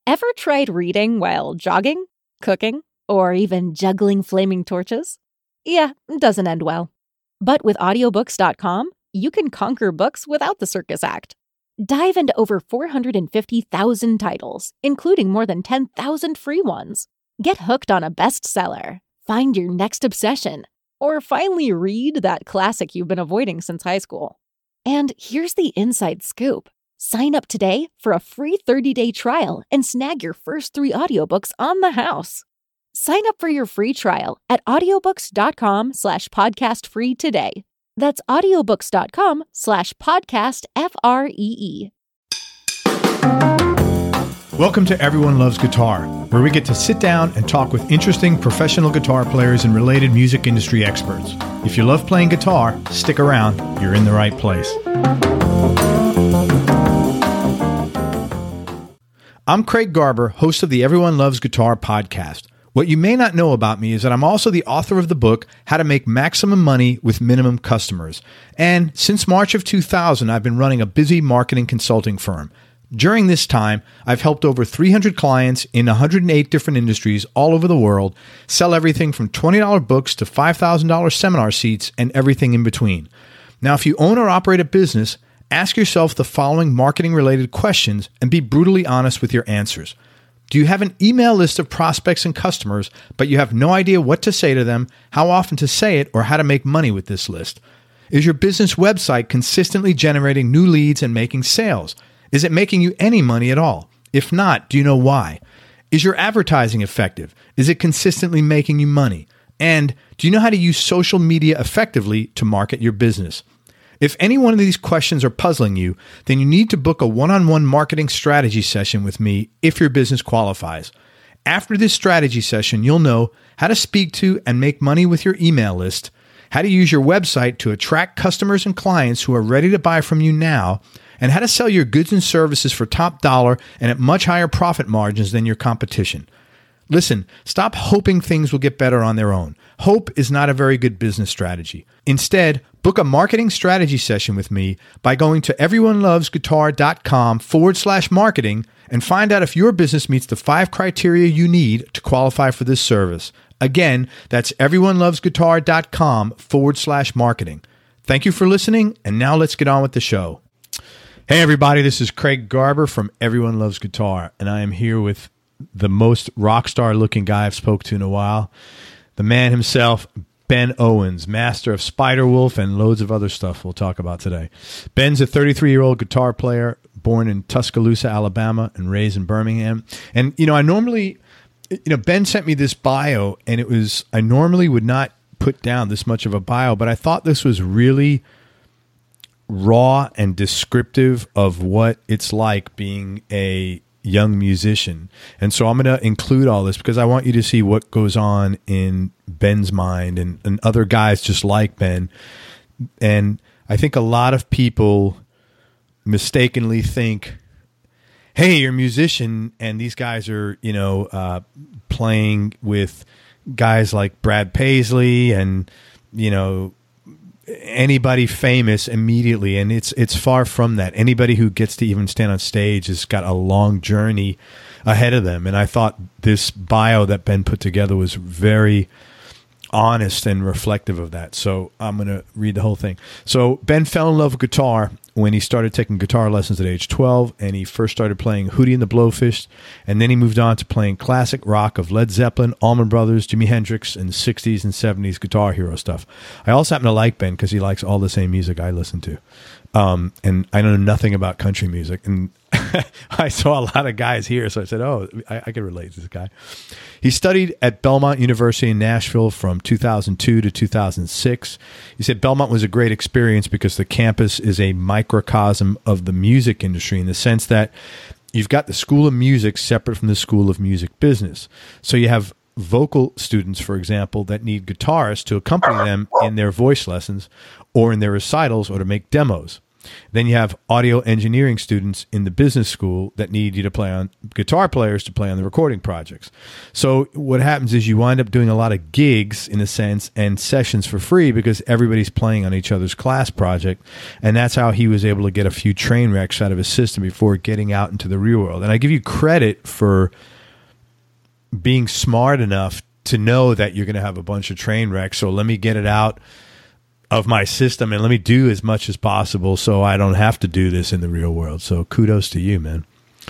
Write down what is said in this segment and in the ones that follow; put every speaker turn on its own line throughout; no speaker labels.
Ever tried reading while jogging, cooking, or even juggling flaming torches? Yeah, it doesn't end well. But with audiobooks.com, you can conquer books without the circus act. Dive into over 450,000 titles, including more than 10,000 free ones. Get hooked on a bestseller, find your next obsession, or finally read that classic you've been avoiding since high school. And here's the inside scoop. Sign up today for a free 30-day trial and snag your first 3 audiobooks on the house. Sign up for your free trial at audiobooks.com/podcastfree today. That's audiobooks.com/podcastfree.
Welcome to Everyone Loves Guitar, where we get to sit down and talk with interesting professional guitar players and related music industry experts. If you love playing guitar, stick around. You're in the right place. I'm Craig Garber, host of the Everyone Loves Guitar podcast. What you may not know about me is that I'm also the author of the book, How to Make Maximum Money with Minimum Customers. And since March of 2000, I've been running a busy marketing consulting firm. During this time, I've helped over 300 clients in 108 different industries all over the world sell everything from $20 books to $5,000 seminar seats and everything in between. Now, if you own or operate a business, ask yourself the following marketing-related questions and be brutally honest with your answers. Do you have an email list of prospects and customers, but you have no idea what to say to them, how often to say it, or how to make money with this list? Is your business website consistently generating new leads and making sales? Is it making you any money at all? If not, do you know why? Is your advertising effective? Is it consistently making you money? And do you know how to use social media effectively to market your business? If any one of these questions are puzzling you, then you need to book a one-on-one marketing strategy session with me if your business qualifies. After this strategy session, you'll know how to speak to and make money with your email list, how to use your website to attract customers and clients who are ready to buy from you now, and how to sell your goods and services for top dollar and at much higher profit margins than your competition. Listen, stop hoping things will get better on their own. Hope is not a very good business strategy. Instead, book a marketing strategy session with me by going to everyonelovesguitar.com/marketing and find out if your business meets the 5 criteria you need to qualify for this service. Again, that's everyonelovesguitar.com/marketing. Thank you for listening, and now let's get on with the show. Hey everybody, this is Craig Garber from Everyone Loves Guitar, and I am here with the most rock star looking guy I've spoke to in a while, the man himself, Ben Owens, master of Spiderwolf and loads of other stuff we'll talk about today. Ben's a 33-year-old guitar player born in Tuscaloosa, Alabama, and raised in Birmingham. And, Ben sent me this bio, and I normally would not put down this much of a bio, but I thought this was really raw and descriptive of what it's like being a young musician. And so I'm going to include all this because I want you to see what goes on in Ben's mind and other guys just like Ben. And I think a lot of people mistakenly think, hey, you're a musician and these guys are, playing with guys like Brad Paisley and, anybody famous immediately, and it's far from that. Anybody who gets to even stand on stage has got a long journey ahead of them, and I thought this bio that Ben put together was very honest and reflective of that. So I'm going to read the whole thing. So Ben fell in love with guitar when he started taking guitar lessons at age 12, and he first started playing Hootie and the Blowfish, and then he moved on to playing classic rock of Led Zeppelin, Allman Brothers, Jimi Hendrix, and 60s and 70s Guitar Hero stuff. I also happen to like Ben because he likes all the same music I listen to. And I know nothing about country music, and I saw a lot of guys here, so I said, I can relate to this guy. He studied at Belmont University in Nashville from 2002 to 2006. He said Belmont was a great experience because the campus is a microcosm of the music industry in the sense that you've got the School of Music separate from the School of Music Business. So you have vocal students, for example, that need guitarists to accompany them in their voice lessons or in their recitals or to make demos. Then you have audio engineering students in the business school that need you to play on guitar players to play on the recording projects. So what happens is you wind up doing a lot of gigs in a sense and sessions for free because everybody's playing on each other's class project. And that's how he was able to get a few train wrecks out of his system before getting out into the real world. And I give you credit for being smart enough to know that you're going to have a bunch of train wrecks. So let me get it out of my system and let me do as much as possible so I don't have to do this in the real world. So kudos to you, man.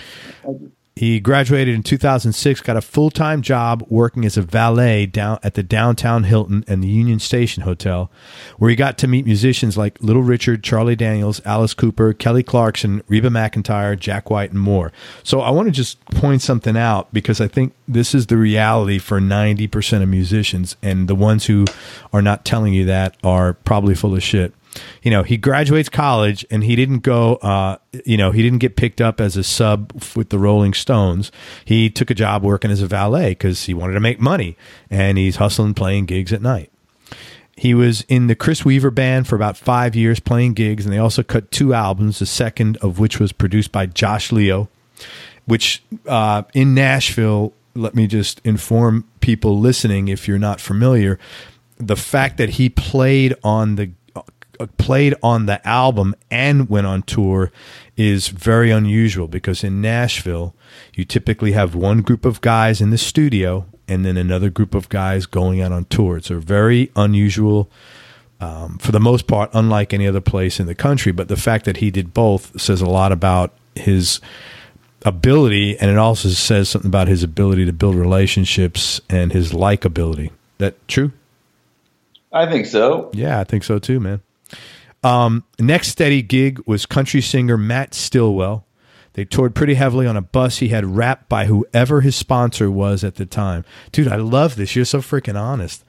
He graduated in 2006, got a full-time job working as a valet down at the downtown Hilton and the Union Station Hotel, where he got to meet musicians like Little Richard, Charlie Daniels, Alice Cooper, Kelly Clarkson, Reba McEntire, Jack White, and more. So I want to just point something out because I think this is the reality for 90% of musicians, and the ones who are not telling you that are probably full of shit. You know, he graduates college and he didn't go, he didn't get picked up as a sub with the Rolling Stones. He took a job working as a valet because he wanted to make money, and he's hustling playing gigs at night. He was in the Chris Weaver band for about 5 years playing gigs, and they also cut 2 albums, the second of which was produced by Josh Leo, which in Nashville, let me just inform people listening if you're not familiar, the fact that he played on the album and went on tour is very unusual because in Nashville, you typically have one group of guys in the studio and then another group of guys going out on tour. It's a very unusual, for the most part, unlike any other place in the country. But the fact that he did both says a lot about his ability, and it also says something about his ability to build relationships and his likability. That true?
I think so.
Yeah, I think so too, man. Next steady gig was country singer Matt Stillwell. They toured pretty heavily on a bus he had wrapped by whoever his sponsor was at the time. Dude, I love this. You're so freaking honest.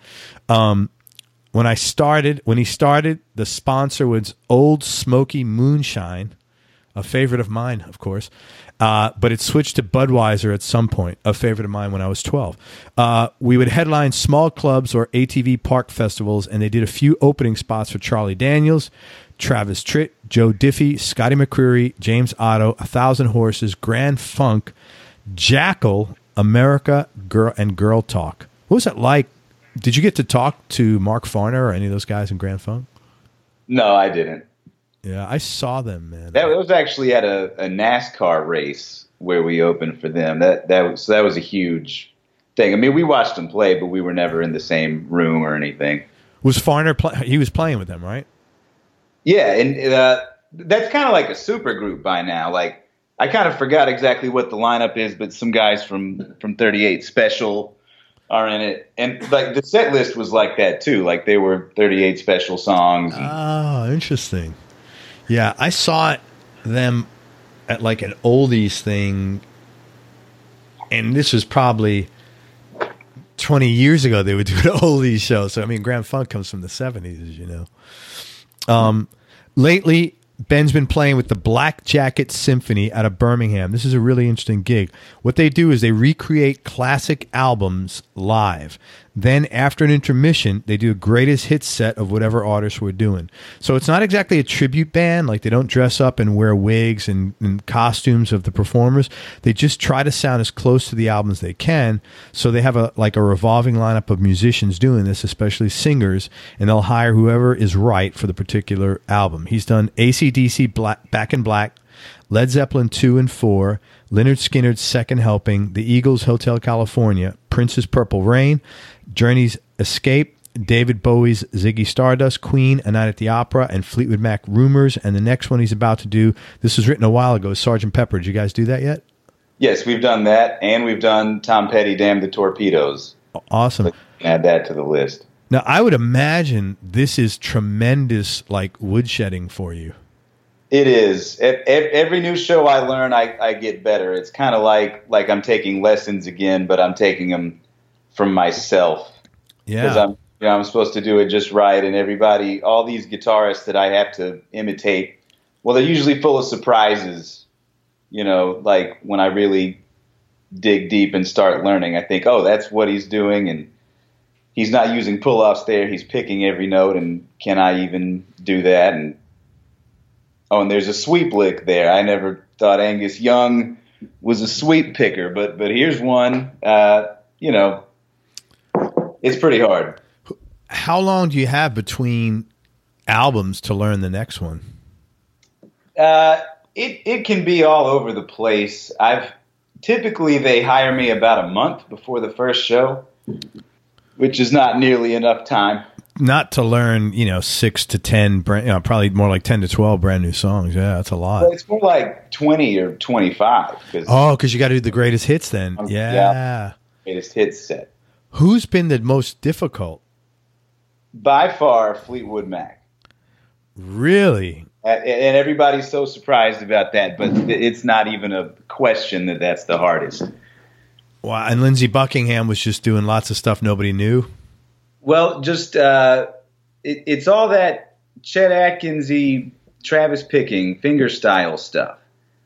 When he started, the sponsor was Old Smoky Moonshine, a favorite of mine, of course. But it switched to Budweiser at some point, a favorite of mine when I was 12. We would headline small clubs or ATV park festivals, and they did a few opening spots for Charlie Daniels, Travis Tritt, Joe Diffie, Scotty McCreery, James Otto, 1,000 Horses, Grand Funk, Jackal, America, Girl Talk. What was it like? Did you get to talk to Mark Farner or any of those guys in Grand Funk?
No, I didn't.
Yeah, I saw them, man.
That was actually at a NASCAR race where we opened for them. That was a huge thing. I mean, we watched them play, but we were never in the same room or anything.
Was Farner he was playing with them, right?
Yeah, and that's kind of like a super group by now. Like, I kind of forgot exactly what the lineup is, but some guys from 38 Special are in it. And like the set list was like that too. Like they were 38 Special songs.
Oh, interesting. Yeah, I saw them at like an oldies thing, and this was probably 20 years ago. They would do an oldies show. So, I mean, Grand Funk comes from the 70s, as you know. Lately, Ben's been playing with the Black Jacket Symphony out of Birmingham. This is a really interesting gig. What they do is they recreate classic albums live. Then after an intermission, they do a greatest hits set of whatever artists we're doing. So it's not exactly a tribute band. Like they don't dress up and wear wigs and costumes of the performers. They just try to sound as close to the album as they can. So they have a revolving lineup of musicians doing this, especially singers, and they'll hire whoever is right for the particular album. He's done AC/DC Back in Black, Led Zeppelin 2 and 4, Lynyrd Skynyrd's Second Helping, The Eagles' Hotel California, Prince's Purple Rain, Journey's Escape, David Bowie's Ziggy Stardust, Queen, A Night at the Opera, and Fleetwood Mac Rumors. And the next one he's about to do, this was written a while ago, Sgt. Pepper. Did you guys do that yet?
Yes, we've done that, and we've done Tom Petty, Damn the Torpedoes.
Awesome.
So add that to the list.
Now, I would imagine this is tremendous, like, woodshedding for you.
It is. Every new show I learn, I get better. It's kind of like I'm taking lessons again, but I'm taking them from myself.
Yeah.
Because I'm supposed to do it just right, and everybody, all these guitarists that I have to imitate, well, they're usually full of surprises. You know, like when I really dig deep and start learning, I think, oh, that's what he's doing, and he's not using pull-offs there. He's picking every note, and can I even do that? And Oh, and there's a sweep lick there. I never thought Angus Young was a sweep picker, but here's one. It's pretty hard.
How long do you have between albums to learn the next one?
It can be all over the place. Typically they hire me about a month before the first show, which is not nearly enough time.
Not to learn, 6 to 10, probably more like 10 to 12 brand new songs. Yeah, that's a lot.
Well, it's more like 20 or 25.
Because you got to do the greatest hits then. Yeah.
Greatest hits set.
Who's been the most difficult?
By far, Fleetwood Mac.
Really?
And everybody's so surprised about that, but it's not even a question that that's the hardest.
Wow. And Lindsey Buckingham was just doing lots of stuff nobody knew?
Well, just it's all that Chet Atkins-y, Travis Picking, fingerstyle stuff,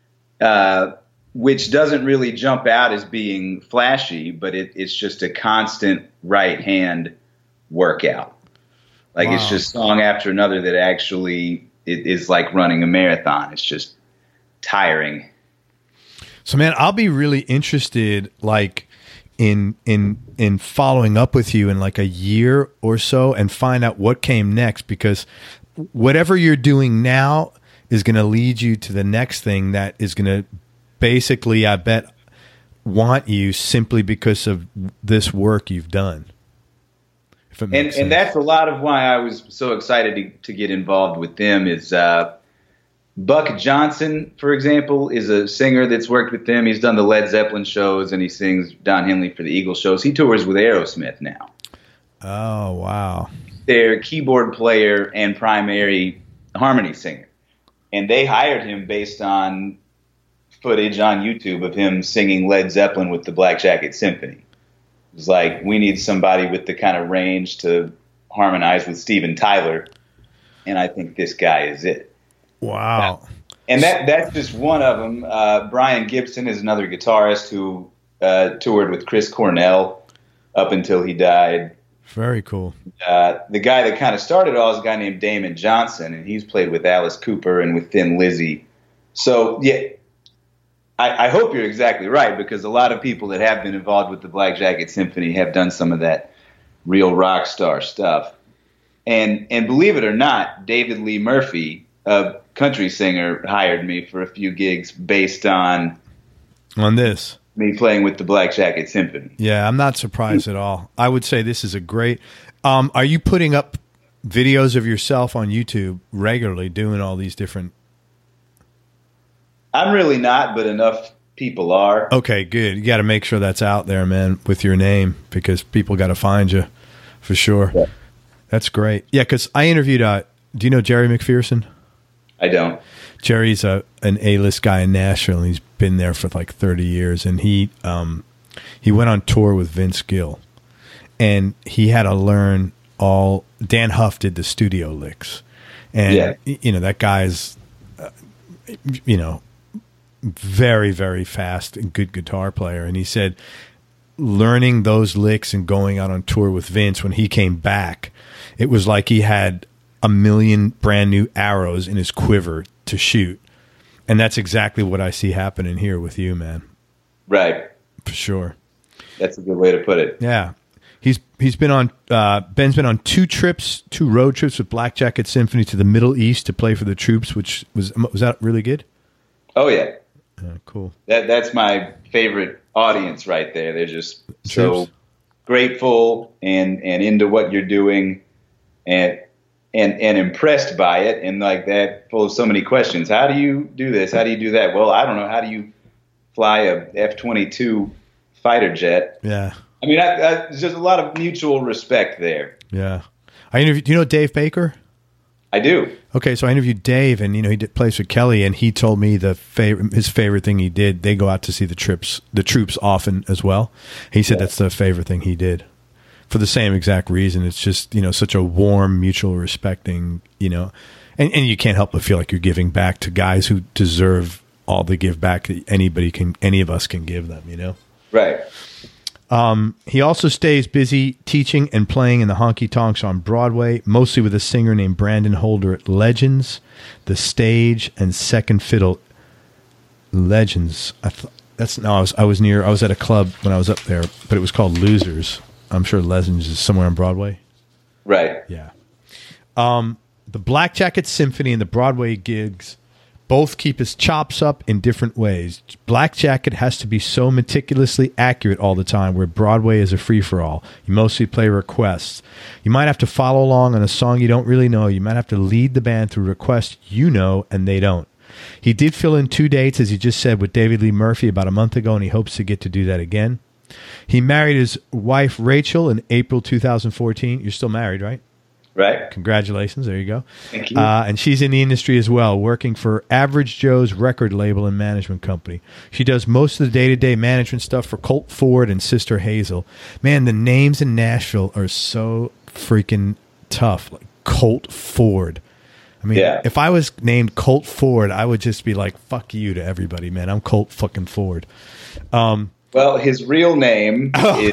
which doesn't really jump out as being flashy, but it's just a constant right hand workout. Like, wow. It's just song after another that actually is like running a marathon. It's just tiring.
So, man, I'll be really interested, like, in following up with you in like a year or so and find out what came next, because whatever you're doing now is going to lead you to the next thing that is going to basically, I bet, want you simply because of this work you've done. If it makes sense.
And that's a lot of why I was so excited to get involved with them is Buck Johnson, for example, is a singer that's worked with them. He's done the Led Zeppelin shows, and he sings Don Henley for the Eagles shows. He tours with Aerosmith now.
Oh, wow.
Their keyboard player and primary harmony singer. And they hired him based on footage on YouTube of him singing Led Zeppelin with the Black Jacket Symphony. It was like, we need somebody with the kind of range to harmonize with Steven Tyler, and I think this guy is it.
Wow.
And that's just one of them. Brian Gibson is another guitarist who toured with Chris Cornell up until he died.
Very cool.
The guy that kind of started all is a guy named Damon Johnson, and he's played with Alice Cooper and with Thin Lizzy. So, yeah, I hope you're exactly right, because a lot of people that have been involved with the Black Jacket Symphony have done some of that real rock star stuff. And believe it or not, David Lee Murphy, a country singer, hired me for a few gigs based on
this,
me playing with the Black Jacket Symphony.
Yeah, I'm not surprised at all. I would say this is a great. Are you putting up videos of yourself on YouTube regularly doing all these different?
I'm really not, but enough people are.
Okay, good. You got to make sure that's out there, man, with your name, because people got to find you for sure. Yeah. That's great. Yeah, because I interviewed. Do you know Jerry McPherson?
I don't.
Jerry's an A-list guy in Nashville, and he's been there for like 30 years. And he went on tour with Vince Gill, and he had to learn all. Dan Huff did the studio licks, and that guy's, very, very fast and good guitar player. And he said, learning those licks and going out on tour with Vince, when he came back, it was like he had a million brand new arrows in his quiver to shoot. And that's exactly what I see happening here with you, man.
Right.
For sure.
That's a good way to put it.
Yeah. He's been on, Ben's been on 2 road trips with Black Jacket Symphony to the Middle East to play for the troops, which was that really good?
Oh yeah.
Cool.
That's my favorite audience right there. They're just so grateful and into what you're doing and impressed by it, and like that, full of so many questions. How do you do this? How do you do that? Well, I don't know. How do you fly a F-22 fighter jet?
Yeah.
I mean, there's just a lot of mutual respect there.
Yeah. Do you know Dave Baker?
I do.
Okay, so I interviewed Dave, and he plays with Kelly, and he told me his favorite thing he did. They go out to see the troops often as well. He said that's the favorite thing he did, for the same exact reason. It's just such a warm, mutual respecting, and you can't help but feel like you're giving back to guys who deserve all the give back that any of us can give them.
Right.
He also stays busy teaching and playing in the honky tonks on Broadway, mostly with a singer named Brandon Holder at Legends, The Stage, and Second Fiddle. Legends. I was at a club when I was up there, but it was called Losers. I'm sure Legends is somewhere on Broadway.
Right.
Yeah. The Black Jacket Symphony and the Broadway gigs both keep his chops up in different ways. Black Jacket has to be so meticulously accurate all the time, where Broadway is a free-for-all. You mostly play requests. You might have to follow along on a song you don't really know. You might have to lead the band through requests you know and they don't. He did fill in 2 dates, as you just said, with David Lee Murphy about a month ago, and he hopes to get to do that again. He married his wife, Rachel, in April 2014. You're still married, right?
Right.
Congratulations. There you go.
Thank you.
And she's in the industry as well, working for Average Joe's record label and management company. She does most of the day-to-day management stuff for Colt Ford and Sister Hazel. Man, the names in Nashville are so freaking tough. Like Colt Ford. I mean, if I was named Colt Ford, I would just be like, fuck you to everybody, man. I'm Colt fucking Ford.
Well, his real name is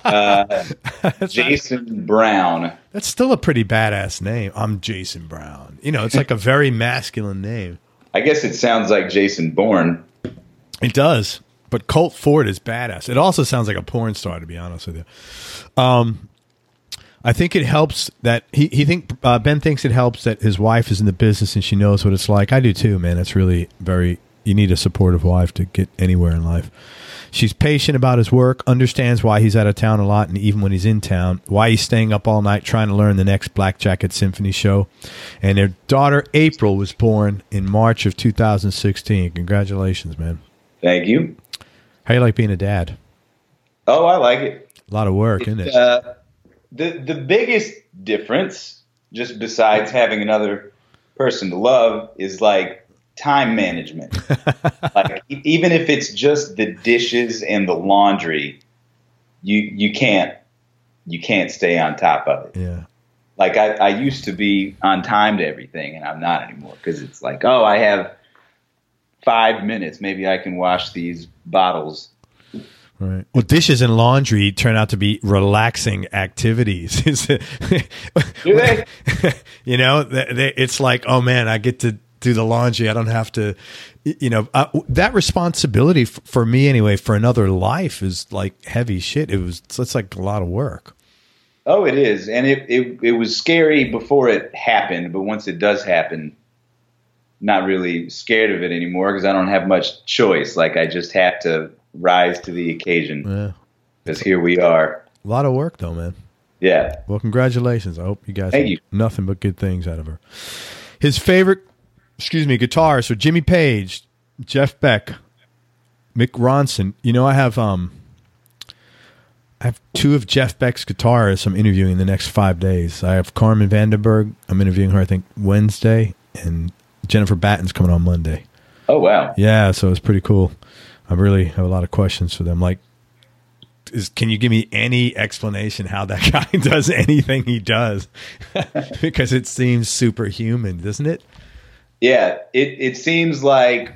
Jason Brown.
That's still a pretty badass name. I'm Jason Brown. You know, it's like a very masculine name.
I guess it sounds like Jason Bourne.
It does. But Colt Ford is badass. It also sounds like a porn star, to be honest with you. I think it helps that Ben thinks it helps that his wife is in the business and she knows what it's like. I do too, man. It's really you need a supportive wife to get anywhere in life. She's patient about his work, understands why he's out of town a lot, and even when he's in town, why he's staying up all night trying to learn the next Black Jacket Symphony show. And their daughter, April, was born in March of 2016. Congratulations, man.
Thank you.
How you like being a dad?
Oh, I like it.
A lot of work, isn't it?
The biggest difference, just besides having another person to love, is like time management. Like even if it's just the dishes and the laundry, you can't stay on top of it.
Yeah.
Like I used to be on time to everything, and I'm not anymore because it's like, oh, I have 5 minutes. Maybe I can wash these bottles.
Right. Well, dishes and laundry turn out to be relaxing activities.
Do they?
You know, it's like, oh man, I get to do the laundry. I don't have to, that responsibility for me anyway, for another life is like heavy shit. It's like a lot of work.
Oh, it is. And it was scary before it happened. But once it does happen, not really scared of it anymore because I don't have much choice. Like I just have to rise to the occasion. Yeah. Because here we are.
A lot of work though, man.
Yeah.
Well, congratulations. I hope you guys
have
nothing but good things out of her. His favorite, guitarists are Jimmy Page, Jeff Beck, Mick Ronson. You know, I have 2 of Jeff Beck's guitarists I'm interviewing the next 5 days. I have Carmen Vandenberg. I'm interviewing her, I think, Wednesday, and Jennifer Batten's coming on Monday.
Oh, wow.
Yeah, so it's pretty cool. I really have a lot of questions for them. Like, can you give me any explanation how that guy does anything he does? Because it seems superhuman, doesn't it?
Yeah, it seems like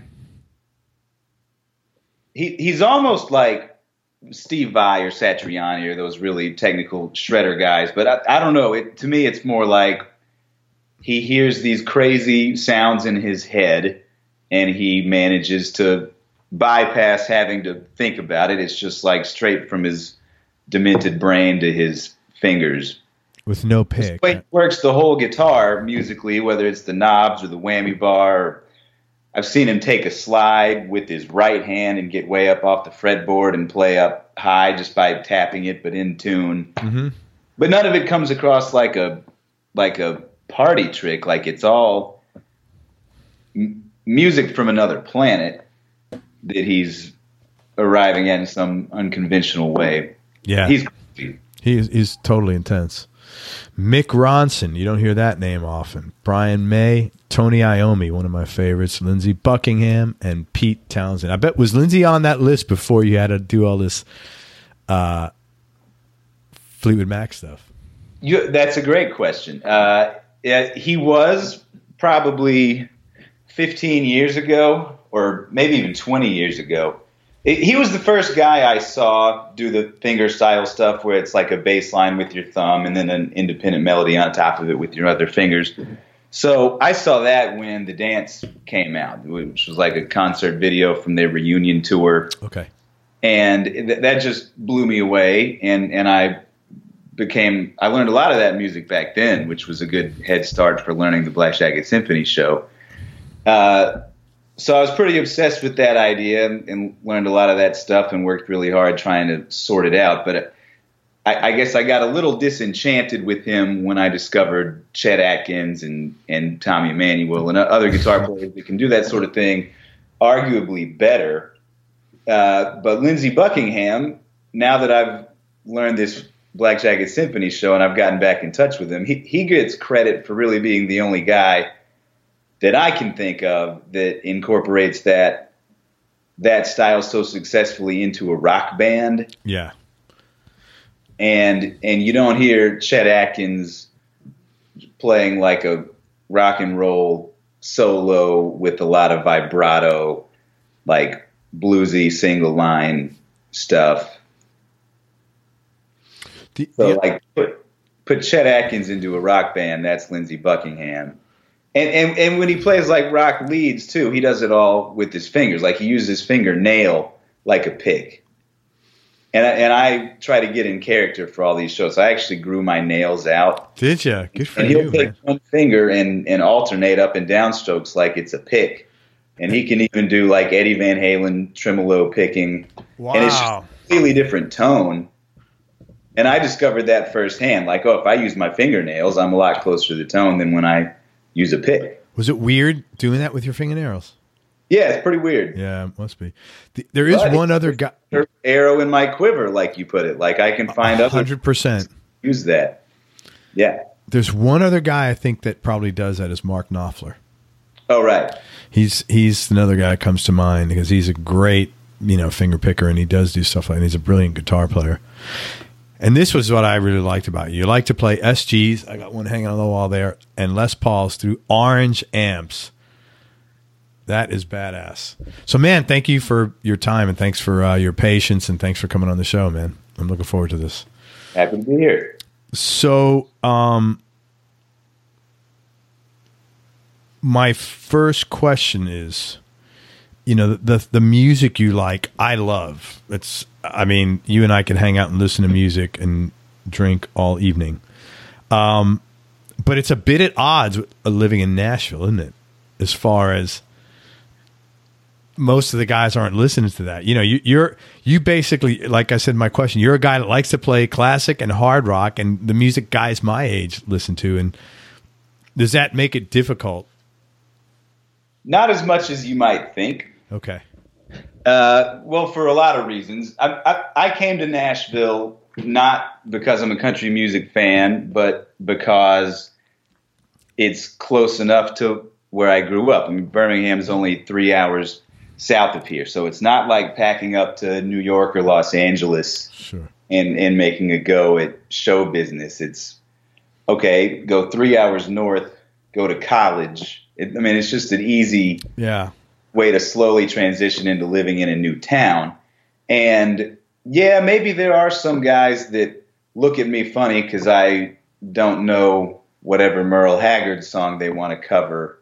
he's almost like Steve Vai or Satriani or those really technical shredder guys. But I don't know. To me, it's more like he hears these crazy sounds in his head and he manages to bypass having to think about it. It's just like straight from his demented brain to his fingers.
With no pick.
The way he works the whole guitar musically, whether it's the knobs or the whammy bar. I've seen him take a slide with his right hand and get way up off the fretboard and play up high just by tapping it, but in tune. Mm-hmm. But none of it comes across like a party trick. Like it's all music from another planet that he's arriving at in some unconventional way.
Yeah. He's totally intense. Mick Ronson, you don't hear that name often. Brian May, Tony Iommi, one of my favorites, Lindsey Buckingham, and Pete Townsend. I bet, was Lindsey on that list before you had to do all this Fleetwood Mac stuff?
That's a great question. He was probably 15 years ago, or maybe even 20 years ago. He was the first guy I saw do the finger style stuff where it's like a bass line with your thumb and then an independent melody on top of it with your other fingers. So I saw that when The Dance came out, which was like a concert video from their reunion tour.
Okay.
And that just blew me away. And I learned a lot of that music back then, which was a good head start for learning the Black Jacket Symphony show. So I was pretty obsessed with that idea and learned a lot of that stuff and worked really hard trying to sort it out. But I guess I got a little disenchanted with him when I discovered Chet Atkins and Tommy Emmanuel and other guitar players that can do that sort of thing arguably better. But Lindsey Buckingham, now that I've learned this Black Jacket Symphony show and I've gotten back in touch with him, he gets credit for really being the only guy that I can think of that incorporates that style so successfully into a rock band.
Yeah.
And you don't hear Chet Atkins playing like a rock and roll solo with a lot of vibrato, like bluesy single line stuff. Like put Chet Atkins into a rock band, that's Lindsey Buckingham. And when he plays like rock leads too, he does it all with his fingers. Like he uses his fingernail like a pick. And I try to get in character for all these shows. I actually grew my nails out.
Did you? Good for
and
you,
he'll take one finger and alternate up and down strokes like it's a pick. And he can even do like Eddie Van Halen tremolo picking.
Wow.
And it's just a completely different tone. And I discovered that firsthand. Like, if I use my fingernails, I'm a lot closer to the tone than when I use a pick.
Was it weird doing that with your fingernails?
Yeah, it's pretty weird.
Yeah, it must be. There is one other guy.
Arrow in my quiver, like you put it. Like I can find
100%
use that. Yeah.
There's one other guy I think that probably does that is Mark Knopfler.
Oh, right.
He's another guy that comes to mind because he's a great, finger picker and he does do stuff like that. He's a brilliant guitar player. And this was what I really liked about you. You like to play SGs. I got one hanging on the wall there. And Les Pauls through orange amps. That is badass. So, man, thank you for your time and thanks for your patience and thanks for coming on the show, man. I'm looking forward to this.
Happy to be here.
So, my first question is, the music you like, I love. You and I can hang out and listen to music and drink all evening. But it's a bit at odds with living in Nashville, isn't it? As far as most of the guys aren't listening to that. You basically, like I said in my question, you're a guy that likes to play classic and hard rock and the music guys my age listen to. And does that make it difficult?
Not as much as you might think.
Okay.
Well, for a lot of reasons. I came to Nashville not because I'm a country music fan, but because it's close enough to where I grew up. Birmingham is only 3 hours south of here, so it's not like packing up to New York or Los Angeles
sure.
and making a go at show business. It's okay, go 3 hours north, go to college. It's just an easy way to slowly transition into living in a new town. And yeah, maybe there are some guys that look at me funny because I don't know whatever Merle Haggard song they want to cover.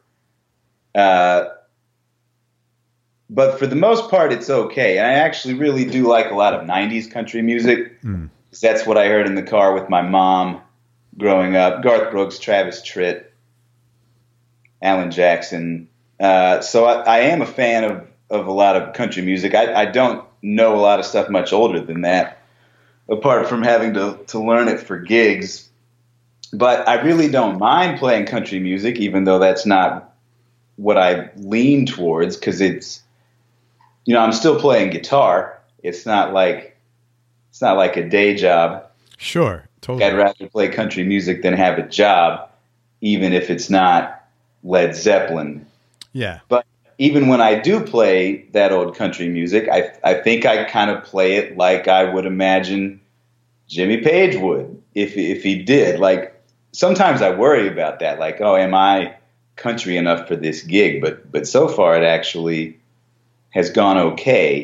But for the most part, it's okay. And I actually really do like a lot of 90s country music. That's what I heard in the car with my mom growing up. Garth Brooks, Travis Tritt, Alan Jackson. So I am a fan of a lot of country music. I don't know a lot of stuff much older than that, apart from having to learn it for gigs. But I really don't mind playing country music, even though that's not what I lean towards, because it's, I'm still playing guitar. It's not like a day job.
Sure, totally.
I'd rather play country music than have a job, even if it's not Led Zeppelin.
Yeah.
But even when I do play that old country music, I think I kind of play it like I would imagine Jimmy Page would if he did. Like sometimes I worry about that. Like, oh, am I country enough for this gig? But so far it actually has gone okay.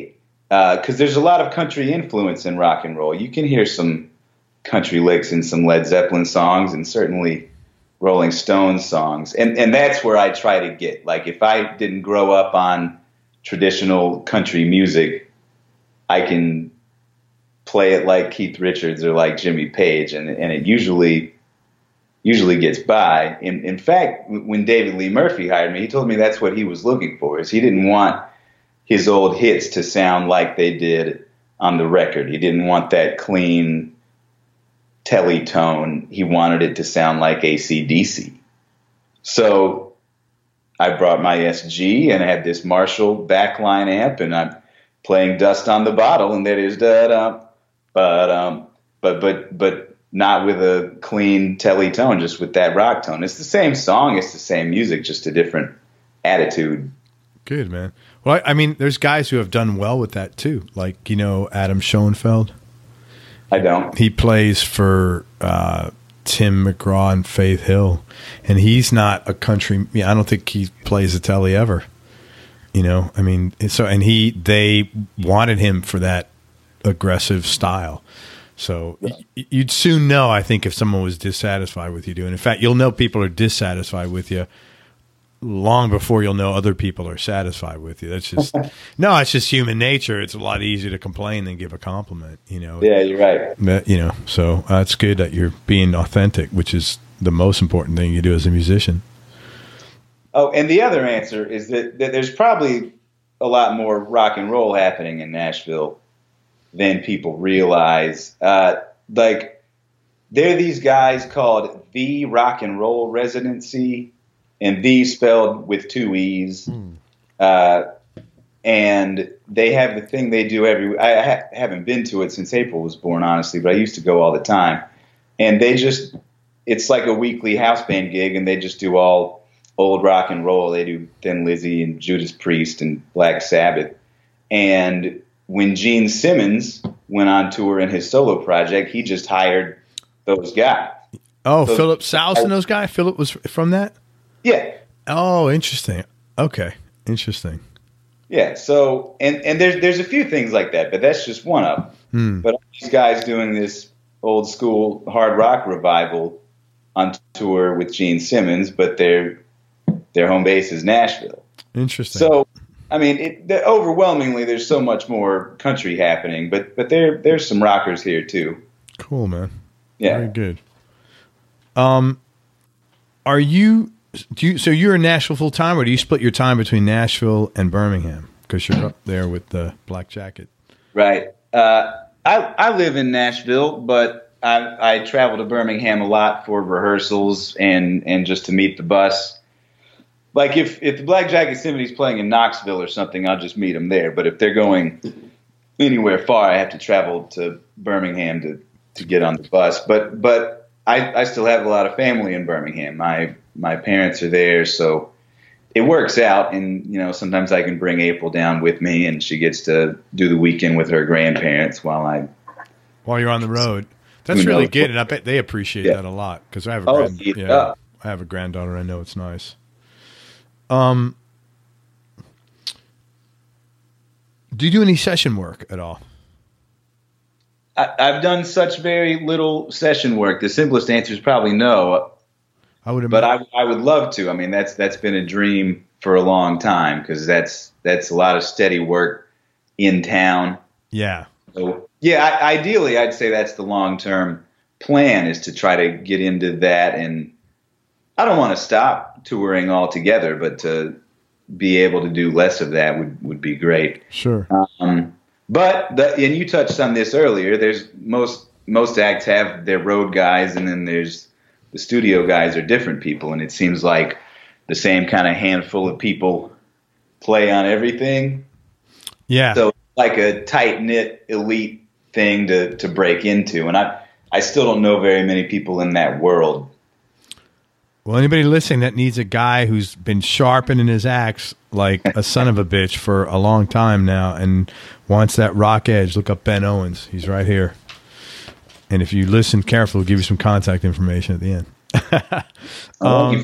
because there's a lot of country influence in rock and roll. You can hear some country licks in some Led Zeppelin songs, and certainly Rolling Stones songs. And that's where I try to get. Like, if I didn't grow up on traditional country music, I can play it like Keith Richards or like Jimmy Page, and it usually gets by. In fact, when David Lee Murphy hired me, he told me that's what he was looking for. Is he didn't want his old hits to sound like they did on the record. He didn't want that clean telly tone. He wanted it to sound like AC/DC. So I brought my SG and I had this Marshall backline amp, and I'm playing Dust on the Bottle, and that is da-dum, ba-dum, but not with a clean telly tone, just with that rock tone. It's the same song, it's the same music, just a different attitude. Good,
man. Well, I mean, there's guys who have done well with that too, like, you know, Adam Schoenfeld.
I don't.
He plays for Tim McGraw and Faith Hill, and he's not a country. I don't think he plays a telly ever. You know, I mean, they wanted him for that aggressive style. So you'd soon know, I think, if someone was dissatisfied with you doing. In fact, you'll know people are dissatisfied with you long before you'll know other people are satisfied with you. That's just no, it's just human nature. It's a lot easier to complain than give a compliment, you know.
Yeah, you're right.
But, you know, so it's good that you're being authentic, which is the most important thing you do as a musician.
Oh, and the other answer is that there's probably a lot more rock and roll happening in Nashville than people realize. Like, there are these guys called The Rock and Roll Residency, and the spelled with 2 E's. And they have the thing they do I haven't been to it since April was born, honestly, but I used to go all the time. And it's like a weekly house band gig, and they just do all old rock and roll. They do Thin Lizzy and Judas Priest and Black Sabbath. And when Gene Simmons went on tour in his solo project, he just hired those guys.
Oh, so, Philip Souse and those guys? Philip was from that?
Yeah.
Oh, interesting. Okay. Interesting.
Yeah. So, and there's a few things like that, but that's just one of them. But all these guys doing this old school hard rock revival on tour with Gene Simmons, but their home base is Nashville.
Interesting.
So, I mean, overwhelmingly, there's so much more country happening, but there's some rockers here too.
Cool, man.
Yeah.
Very good. So you're in Nashville full time, or do you split your time between Nashville and Birmingham because you're up there with the Black Jacket?
Right. I live in Nashville, but I travel to Birmingham a lot for rehearsals and just to meet the bus. Like if the Black Jacket Symphony's playing in Knoxville or something, I'll just meet them there. But if they're going anywhere far, I have to travel to Birmingham to get on the bus. But I still have a lot of family in Birmingham. My parents are there, so it works out. And, you know, sometimes I can bring April down with me, and she gets to do the weekend with her grandparents while
you're on the road. That's really good, and I bet they appreciate that a lot because I have a granddaughter. I know it's nice. Do you do any session work at all?
I've done such very little session work. The simplest answer is probably no. I would love to. I mean, that's been a dream for a long time because that's a lot of steady work in town.
Yeah.
So yeah, ideally, I'd say that's the long-term plan, is to try to get into that. And I don't want to stop touring altogether, but to be able to do less of that would be great.
Sure.
But and you touched on this earlier. There's most acts have their road guys, and then there's the studio guys are different people, and it seems like the same kind of handful of people play on everything.
Yeah.
So it's like a tight knit elite thing to break into, and I still don't know very many people in that world.
Well, anybody listening that needs a guy who's been sharpening his axe like a son of a bitch for a long time now and wants that rock edge, look up Ben Owens. He's right here. And if you listen carefully, we'll give you some contact information at the end.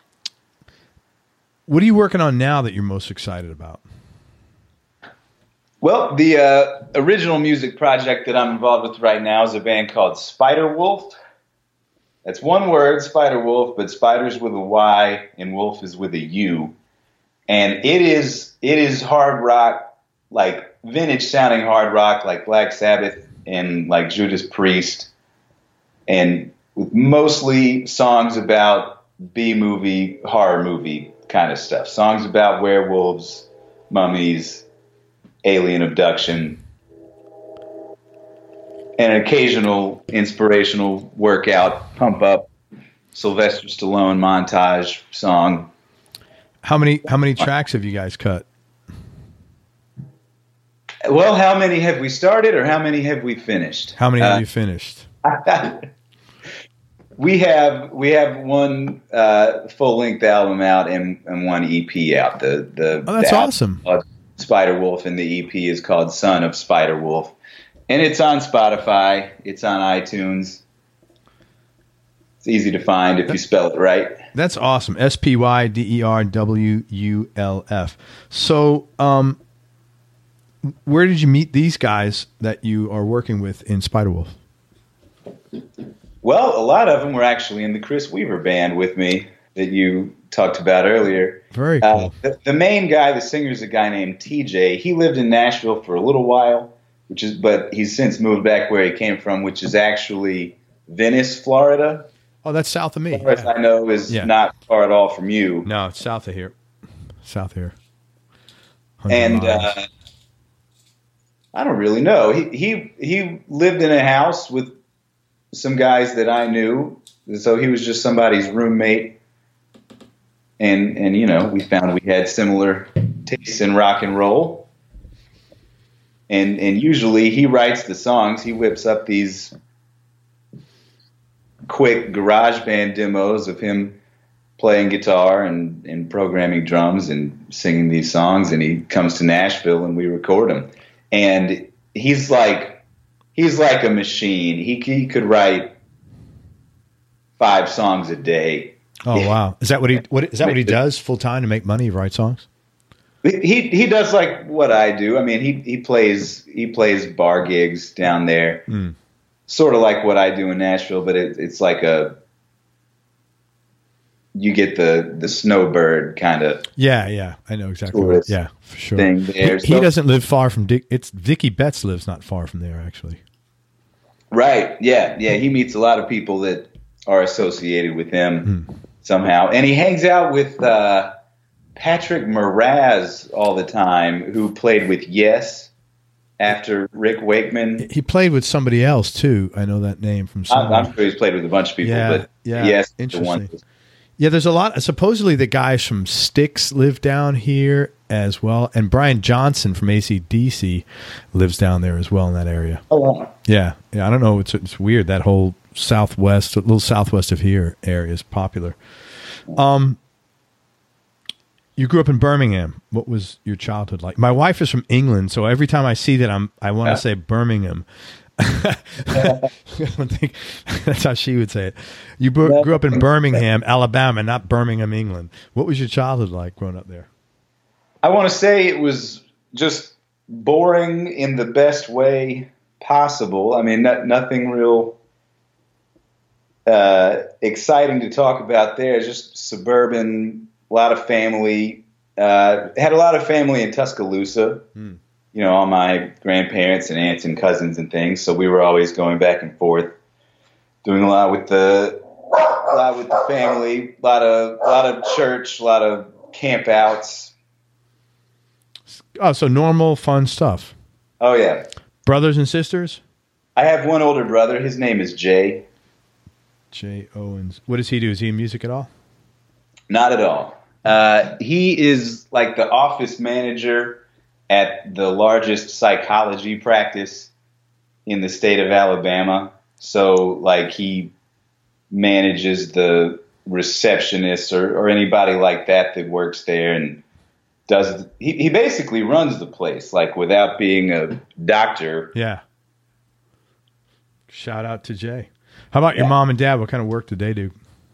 What are you working on now that you're most excited about?
Well, the original music project that I'm involved with right now is a band called Spiderwolf. That's one word, Spiderwolf, but Spider's with a Y and Wolf is with a U. And it is hard rock, like vintage sounding hard rock, like Black Sabbath and like Judas Priest, and with mostly songs about B-movie, horror movie kind of stuff. Songs about werewolves, mummies, alien abduction, and an occasional inspirational workout, pump up, Sylvester Stallone montage song.
How many tracks have you guys cut?
Well, how many have we started, or how many have we finished?
How many have you finished?
We have one full length album out and one EP out.
That's awesome.
Spiderwolf, and the EP is called Son of Spiderwolf, and it's on Spotify. It's on iTunes. It's easy to find if you spell it right. That's
awesome. SPYDERWULF. So, where did you meet these guys that you are working with in Spiderwolf?
Well, a lot of them were actually in the Chris Weaver band with me that you talked about earlier.
Very cool.
The main guy, the singer, is a guy named TJ. He lived in Nashville for a little while, but he's since moved back where he came from, which is actually Venice, Florida.
Oh, that's south of me.
As far as I know, is not far at all from you.
No, it's south of here. South here.
And I don't really know. He lived in a house with some guys that I knew, so he was just somebody's roommate. And we found we had similar tastes in rock and roll. And usually he writes the songs. He whips up these quick garage band demos of him playing guitar and programming drums and singing these songs. And he comes to Nashville and we record them. And he's like a machine. He could write 5 songs a day.
Oh wow! Is that what he does full time to make money? He writes songs.
He does like what I do. I mean, he plays bar gigs down there, sort of like what I do in Nashville. But it's like you get the snowbird kind of.
Yeah, I know exactly. What, yeah, for sure.
Thing there.
He doesn't live far from Dick. It's Dickie Betts lives not far from there, actually.
Right. Yeah. He meets a lot of people that are associated with him somehow, and he hangs out with Patrick Moraz all the time, who played with Yes after Rick Wakeman.
He played with somebody else too. I know that name from somewhere.
I'm sure he's played with a bunch of people, but Yes,
interesting. Yeah, there's a lot. Supposedly, the guys from Styx live down here as well, and Brian Johnson from AC/DC lives down there as well in that area.
Oh, wow.
Yeah. I don't know. It's weird. That whole southwest, a little southwest of here area is popular. You grew up in Birmingham. What was your childhood like? My wife is from England, so every time I see that, I want to say Birmingham. I think that's how she would say it. You grew up in Birmingham, Alabama, not Birmingham, England. What was your childhood like growing up there?
I want to say it was just boring in the best way possible. I mean, nothing real exciting to talk about there. Just suburban, a lot of family. Had a lot of family in Tuscaloosa. All my grandparents and aunts and cousins and things. So we were always going back and forth, doing a lot with the family, a lot of church, a lot of camp outs.
Oh, so normal, fun stuff.
Oh yeah.
Brothers and sisters?
I have one older brother. His name is Jay.
Jay Owens. What does he do? Is he in music at all?
Not at all. He is like the office manager at the largest psychology practice in the state of Alabama. So like he manages the receptionists or anybody like that works there, and he basically runs the place, like without being a doctor.
Yeah. Shout out to Jay. How about your mom and dad? What kind of work do they do?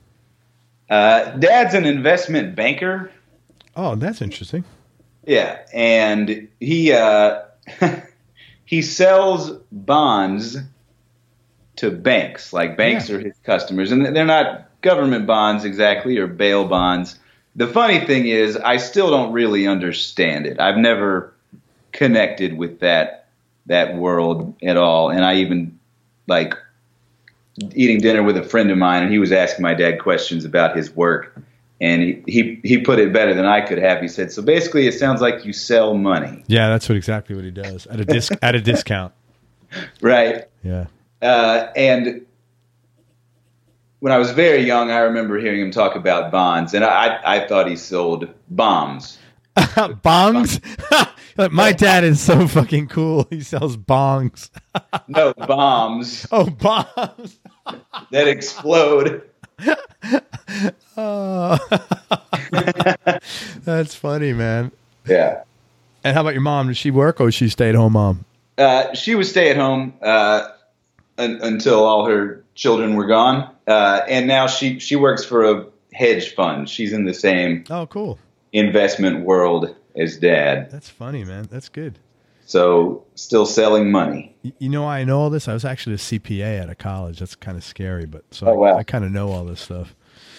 Dad's an investment banker.
Oh, that's interesting.
Yeah, and he he sells bonds to banks. Like banks are his customers, and they're not government bonds exactly or bail bonds. The funny thing is, I still don't really understand it. I've never connected with that world at all. And I even like eating dinner with a friend of mine, and he was asking my dad questions about his work, and he put it better than I could have. He said, "So basically, it sounds like you sell money."
Yeah, that's exactly what he does at a discount.
Right.
Yeah.
And when I was very young, I remember hearing him talk about bonds, and I thought he sold bombs.
Bongs? My dad is so fucking cool. He sells bongs.
No, bombs.
Oh, bombs.
That explode.
Oh. That's funny, man.
Yeah.
And how about your mom? Did she work or was she stay-at-home mom?
She was stay at home until all her children were gone. And now she works for a hedge fund. She's in the same
cool
investment world as Dad.
That's funny, man. That's good.
So still selling money.
You know why I know all this? I was actually a CPA out of college. That's kind of scary, but
wow.
I kind of know all this stuff.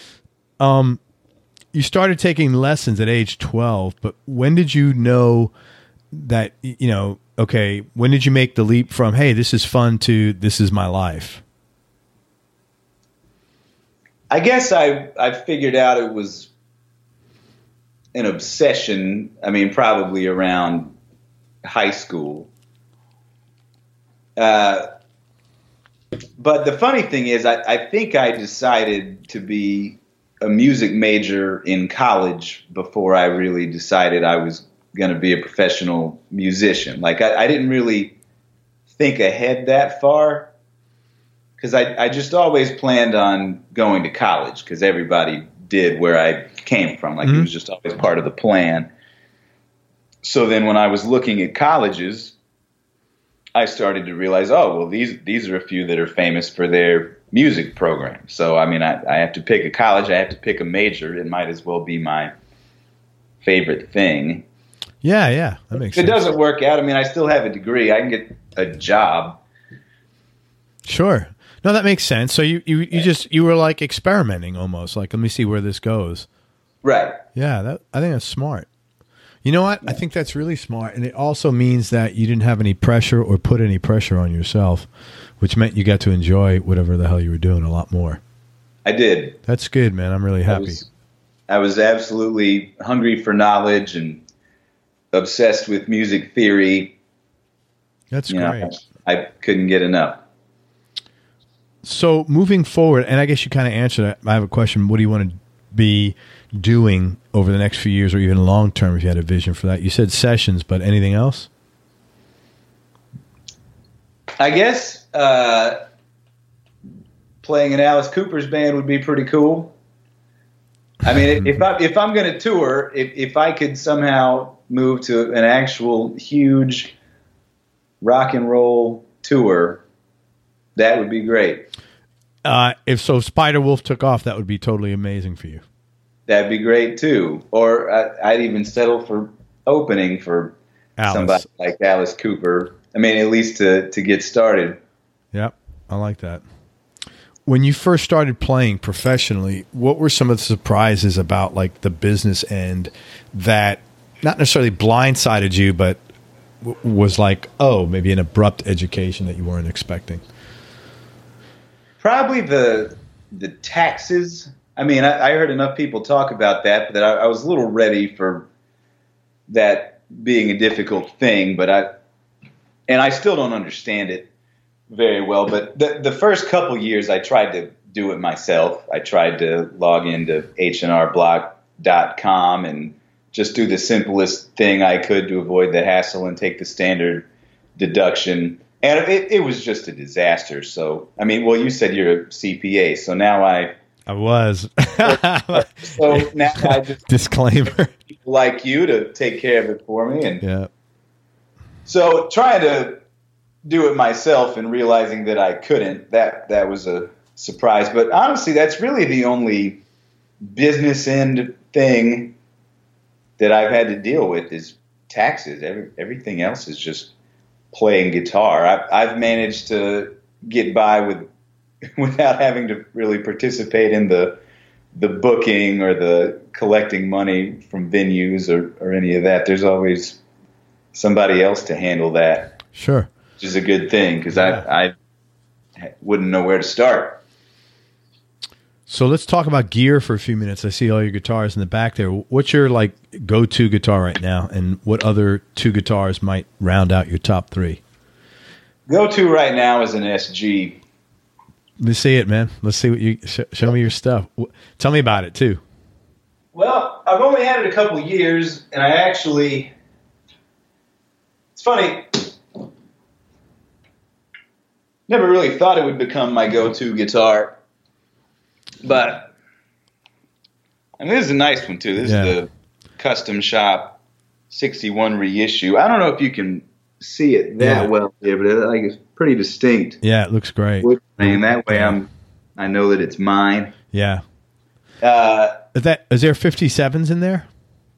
You started taking lessons at age 12, but when did you know that, okay, when did you make the leap from, hey, this is fun to this is my life?
I guess I figured out it was an obsession. I mean, probably around high school. But the funny thing is, I think I decided to be a music major in college before I really decided I was going to be a professional musician. Like I didn't really think ahead that far because I just always planned on going to college because everybody did where I came from. Like it was just always part of the plan. So then when I was looking at colleges, I started to realize, these are a few that are famous for their music program. So, I mean, I have to pick a college. I have to pick a major. It might as well be my favorite thing.
Yeah. That makes sense.
If it doesn't work out, I mean, I still have a degree. I can get a job.
Sure. No, that makes sense. So you were like experimenting almost. Like, let me see where this goes.
Right.
Yeah, I think that's smart. You know what? I think that's really smart. And it also means that you didn't have any pressure or put any pressure on yourself, which meant you got to enjoy whatever the hell you were doing a lot more.
I did.
That's good, man. I'm really happy.
I was absolutely hungry for knowledge and obsessed with music theory.
That's great.
I couldn't get enough.
So moving forward, and I guess you kind of answered it. I have a question. What do you want to be doing over the next few years or even long term if you had a vision for that? You said sessions, but anything else?
I guess playing in Alice Cooper's band would be pretty cool. I mean, if I'm going to tour, if I could somehow move to an actual huge rock and roll tour, that would be great.
If Spiderwolf took off, that would be totally amazing for you.
That'd be great too. Or I'd even settle for opening for somebody like Alice Cooper. I mean, at least to get started.
Yep, I like that. When you first started playing professionally, what were some of the surprises about like the business end that not necessarily blindsided you, but was like, maybe an abrupt education that you weren't expecting?
Probably the taxes. I mean, I heard enough people talk about that, but I was a little ready for that being a difficult thing. But I still don't understand it very well. But the first couple years, I tried to do it myself. I tried to log into hnrblock.com and just do the simplest thing I could to avoid the hassle and take the standard deduction. And it was just a disaster. So, I mean, well, you said you're a CPA, so now I
was.
So now I just
disclaimer
people like you to take care of it for me. And
yeah.
So trying to do it myself and realizing that I couldn't, that was a surprise. But honestly, that's really the only business end thing that I've had to deal with is taxes. Everything else is just playing guitar. I've managed to get by without having to really participate in the booking or the collecting money from venues or any of that. There's always somebody else to handle that.
Sure.
Which is a good thing because I wouldn't know where to start.
So let's talk about gear for a few minutes. I see all your guitars in the back there. What's your go-to guitar right now, and what other two guitars might round out your top three?
Go-to right now is an SG.
Let me see it, man. Let's see what you show me your stuff. Tell me about it too.
Well, I've only had it a couple of years, and it's funny. Never really thought it would become my go-to guitar. But, and this is a nice one, too. This is the Custom Shop 61 reissue. I don't know if you can see it that well here, but it's pretty distinct.
Yeah, it looks great.
And that way I know that it's mine.
Yeah. Is there 57s in there?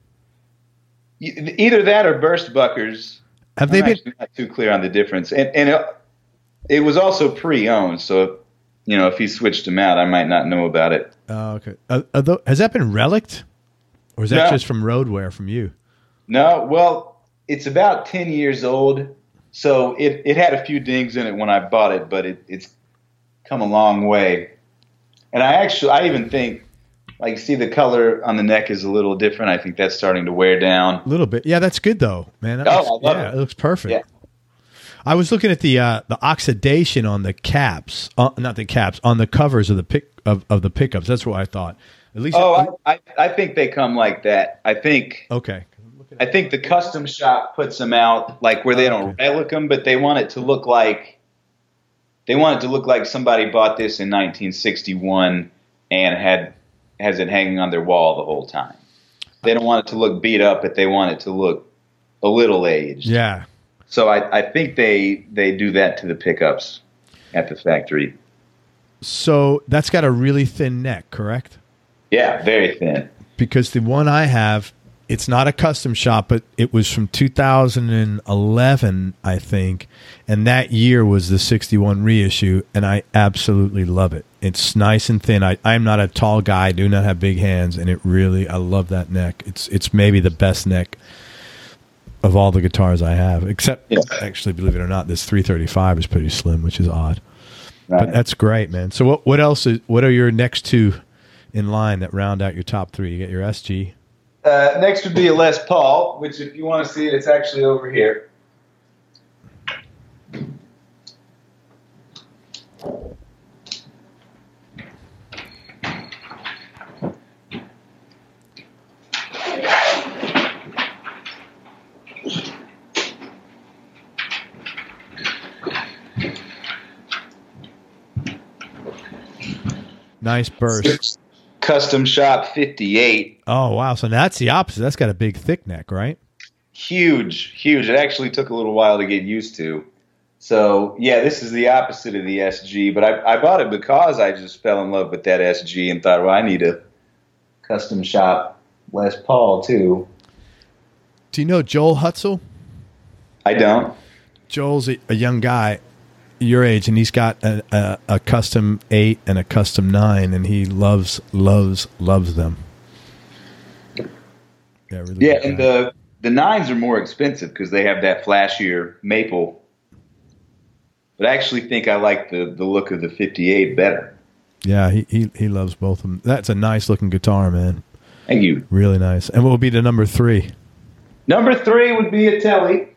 Either that or burst buckers.
Have they been
not too clear on the difference? And it was also pre-owned, so if he switched them out, I might not know about it.
Oh, okay. Has that been relicked? Or is that just from road wear from you?
No, well, it's about 10 years old, so it had a few dings in it when I bought it, but it's come a long way. And I even think, see the color on the neck is a little different. I think that's starting to wear down.
A little bit. Yeah, that's good, though, man.
I love it.
It looks perfect.
Yeah.
I was looking at the oxidation on the caps, not the caps, on the covers of the pickups. That's what I thought. At least.
I think they come like that. I think the Custom Shop puts them out where they don't relic them, but they want it to look like somebody bought this in 1961 and has it hanging on their wall the whole time. They don't want it to look beat up, but they want it to look a little aged.
Yeah.
So I think they do that to the pickups at the factory.
So that's got a really thin neck, correct?
Yeah, very thin.
Because the one I have, it's not a Custom Shop, but it was from 2011, I think, and that year was the 61 reissue, and I absolutely love it. It's nice and thin. I'm not a tall guy, I do not have big hands, and I love that neck. It's maybe the best neck of all the guitars I have, except actually, believe it or not, this 335 is pretty slim, which is odd. Right. But that's great, man. So what else what are your next two in line that round out your top three? You get your SG.
Next would be a Les Paul, which if you want to see it, it's actually over here.
Nice burst.
Custom Shop 58.
Oh, wow. So that's the opposite. That's got a big, thick neck, right?
Huge. It actually took a little while to get used to. So, yeah, this is the opposite of the SG. But I bought it because I just fell in love with that SG and thought, well, I need a Custom Shop Les Paul, too.
Do you know Joel Hutzel?
I don't.
Joel's a young guy your age, and he's got a Custom 8 and a Custom 9, and he loves them. Yeah, really.
Yeah, and the 9s are more expensive because they have that flashier maple. But I actually think I like the look of the 58 better.
Yeah, he loves both of them. That's a nice looking guitar, man.
Thank you.
Really nice. And what would be the number 3?
Number 3 would be a Tele.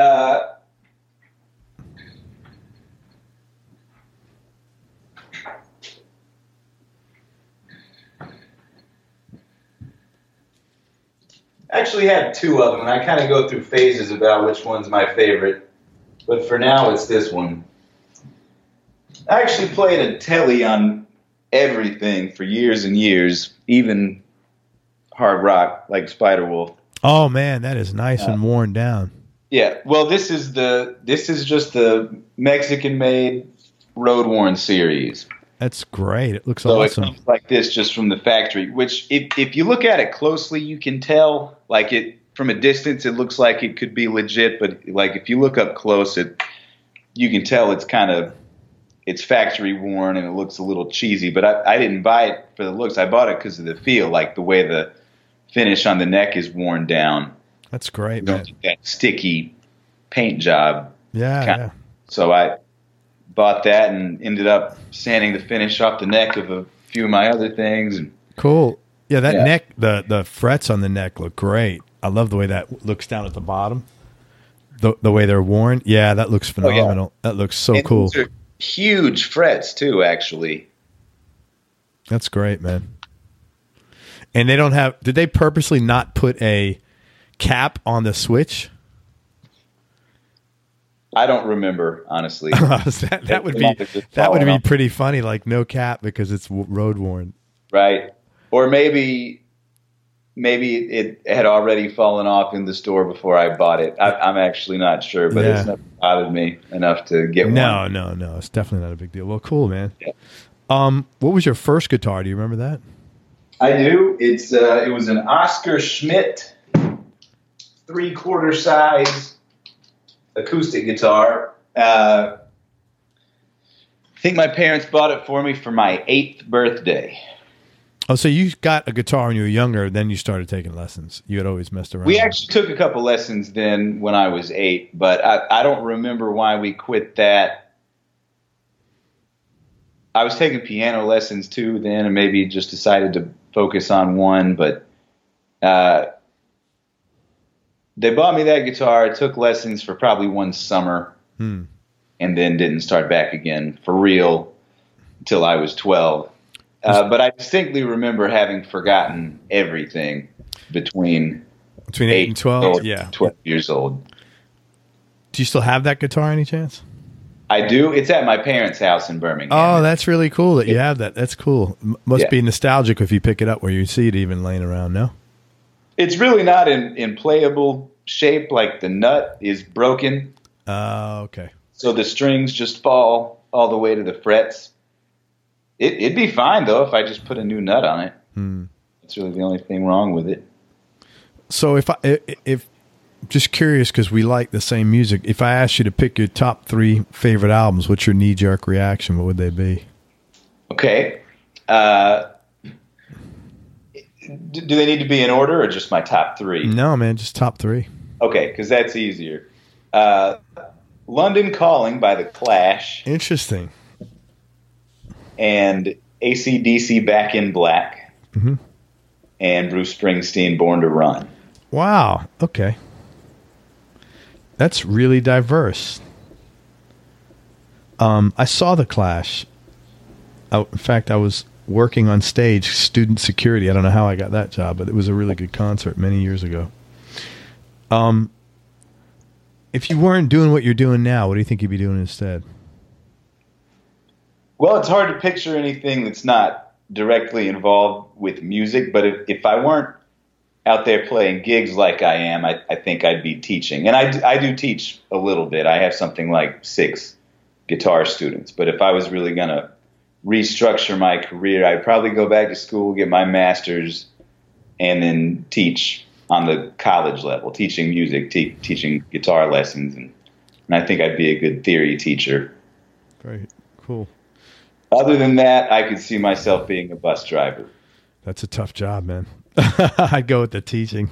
I actually had 2 of them, and I kind of go through phases about which one's my favorite. But for now, it's this one. I actually played a Tele on everything for years and years, even hard rock like Spiderwolf.
Oh man, that is nice and worn down.
Yeah, well, this is just the Mexican-made road worn series.
That's great. It looks awesome.
So it comes like this just from the factory, which if you look at it closely, you can tell like from a distance, it looks like it could be legit, but like if you look up close, you can tell it's factory worn and it looks a little cheesy. But I didn't buy it for the looks. I bought it because of the feel, like the way the finish on the neck is worn down.
That's great,
You don't
man.
get that sticky paint job.
Yeah.
So I bought that and ended up sanding the finish off the neck of a few of my other things. And
Cool. Yeah, that neck, the frets on the neck look great. I love the way that looks down at the bottom. The way they're worn. Yeah, that looks phenomenal. That looks so cool.
Those are huge frets too, actually.
That's great, man. And they don't have, did they purposely not put a cap on the switch?
I don't remember, honestly.
that would be pretty funny, like no cap because it's road worn.
Right. Or maybe it had already fallen off in the store before I bought it. I'm actually not sure, but it's never bothered me enough to get one.
No. It's definitely not a big deal. Well, cool, man. Yeah. What was your first guitar? Do you remember that?
I do. It was an Oscar Schmidt 3/4 size acoustic guitar. I think my parents bought it for me for my 8th birthday.
Oh, so you got a guitar when you were younger, then you started taking lessons. You had always messed around.
We actually took a couple lessons then when I was 8, but I don't remember why we quit that. I was taking piano lessons too then, and maybe just decided to focus on one, but they bought me that guitar. I took lessons for probably one summer and then didn't start back again for real until I was 12. But I distinctly remember having forgotten everything between
8 and 12.
12 years old.
Do you still have that guitar any chance?
I do. It's at my parents' house in Birmingham.
Oh, that's really cool that you have that. That's cool. Must be nostalgic if you pick it up where you see it even laying around, no?
It's really not in playable shape. Like the nut is broken.
Oh, okay.
So the strings just fall all the way to the frets. It'd be fine, though, if I just put a new nut on it. That's really the only thing wrong with it.
So if just curious, because we like the same music, if I asked you to pick your top 3 favorite albums, what's your knee-jerk reaction? What would they be?
Okay. Do they need to be in order or just my top 3?
No, man, just top 3.
Okay, because that's easier. London Calling by The Clash.
Interesting.
And AC/DC Back in Black.
Mm-hmm.
And Bruce Springsteen Born to Run.
Wow. Okay. That's really diverse. I saw The Clash. In fact, I was working on stage, student security. I don't know how I got that job, but it was a really good concert many years ago. If you weren't doing what you're doing now, what do you think you'd be doing instead?
Well, it's hard to picture anything that's not directly involved with music, but if I weren't out there playing gigs like I am, I think I'd be teaching. And I do teach a little bit. I have something like 6 guitar students. But if I was really going to restructure my career, I'd probably go back to school, get my master's, and then teach on the college level, teaching music, teaching guitar lessons. And I think I'd be a good theory teacher.
Great. Cool.
Other than that, I could see myself being a bus driver.
That's a tough job, man. I'd go with the teaching.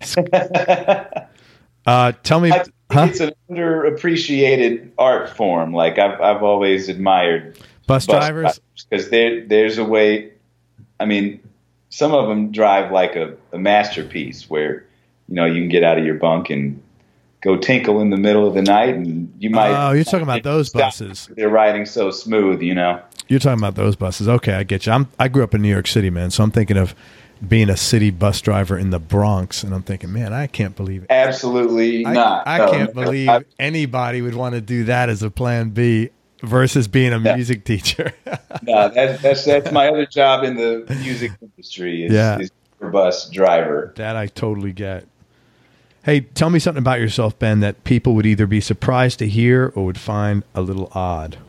Tell me,
it's an underappreciated art form. Like I've always admired
bus drivers
because there's a way. I mean, some of them drive like a masterpiece where you can get out of your bunk and go tinkle in the middle of the night, and you might.
Oh, you're talking about those buses.
They're riding so smooth,
You're talking about those buses. Okay, I get you. I grew up in New York City, man, so I'm thinking of being a city bus driver in the Bronx, and I'm thinking, man, I can't believe it.
Absolutely not.
I can't believe anybody would want to do that as a plan B versus being a music teacher.
No, that's my other job in the music industry is bus driver.
That I totally get. Hey, tell me something about yourself, Ben, that people would either be surprised to hear or would find a little odd.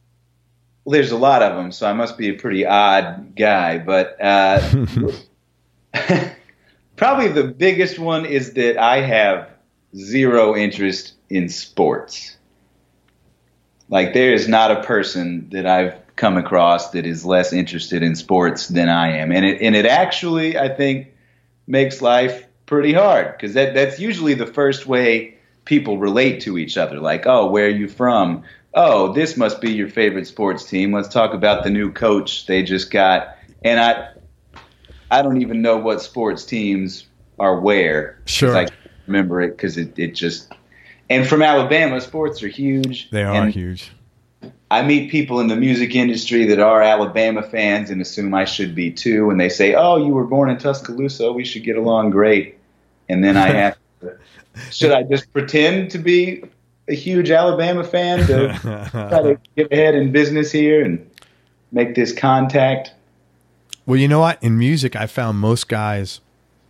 There's a lot of them, so I must be a pretty odd guy. But Probably the biggest one is that I have zero interest in sports. Like, there is not a person that I've come across that is less interested in sports than I am. And it actually, I think, makes life pretty hard, because that's usually the first way people relate to each other. Like, oh, where are you from? Oh, this must be your favorite sports team. Let's talk about the new coach they just got. And I don't even know what sports teams are where.
Sure.
I remember it because it just – and from Alabama, sports are huge.
They are huge.
I meet people in the music industry that are Alabama fans and assume I should be too. And they say, oh, you were born in Tuscaloosa. We should get along great. And then I have to – should I just pretend to be a huge Alabama fan to try to get ahead in business here and make this contact?
Well, you know what? In music, I found most guys,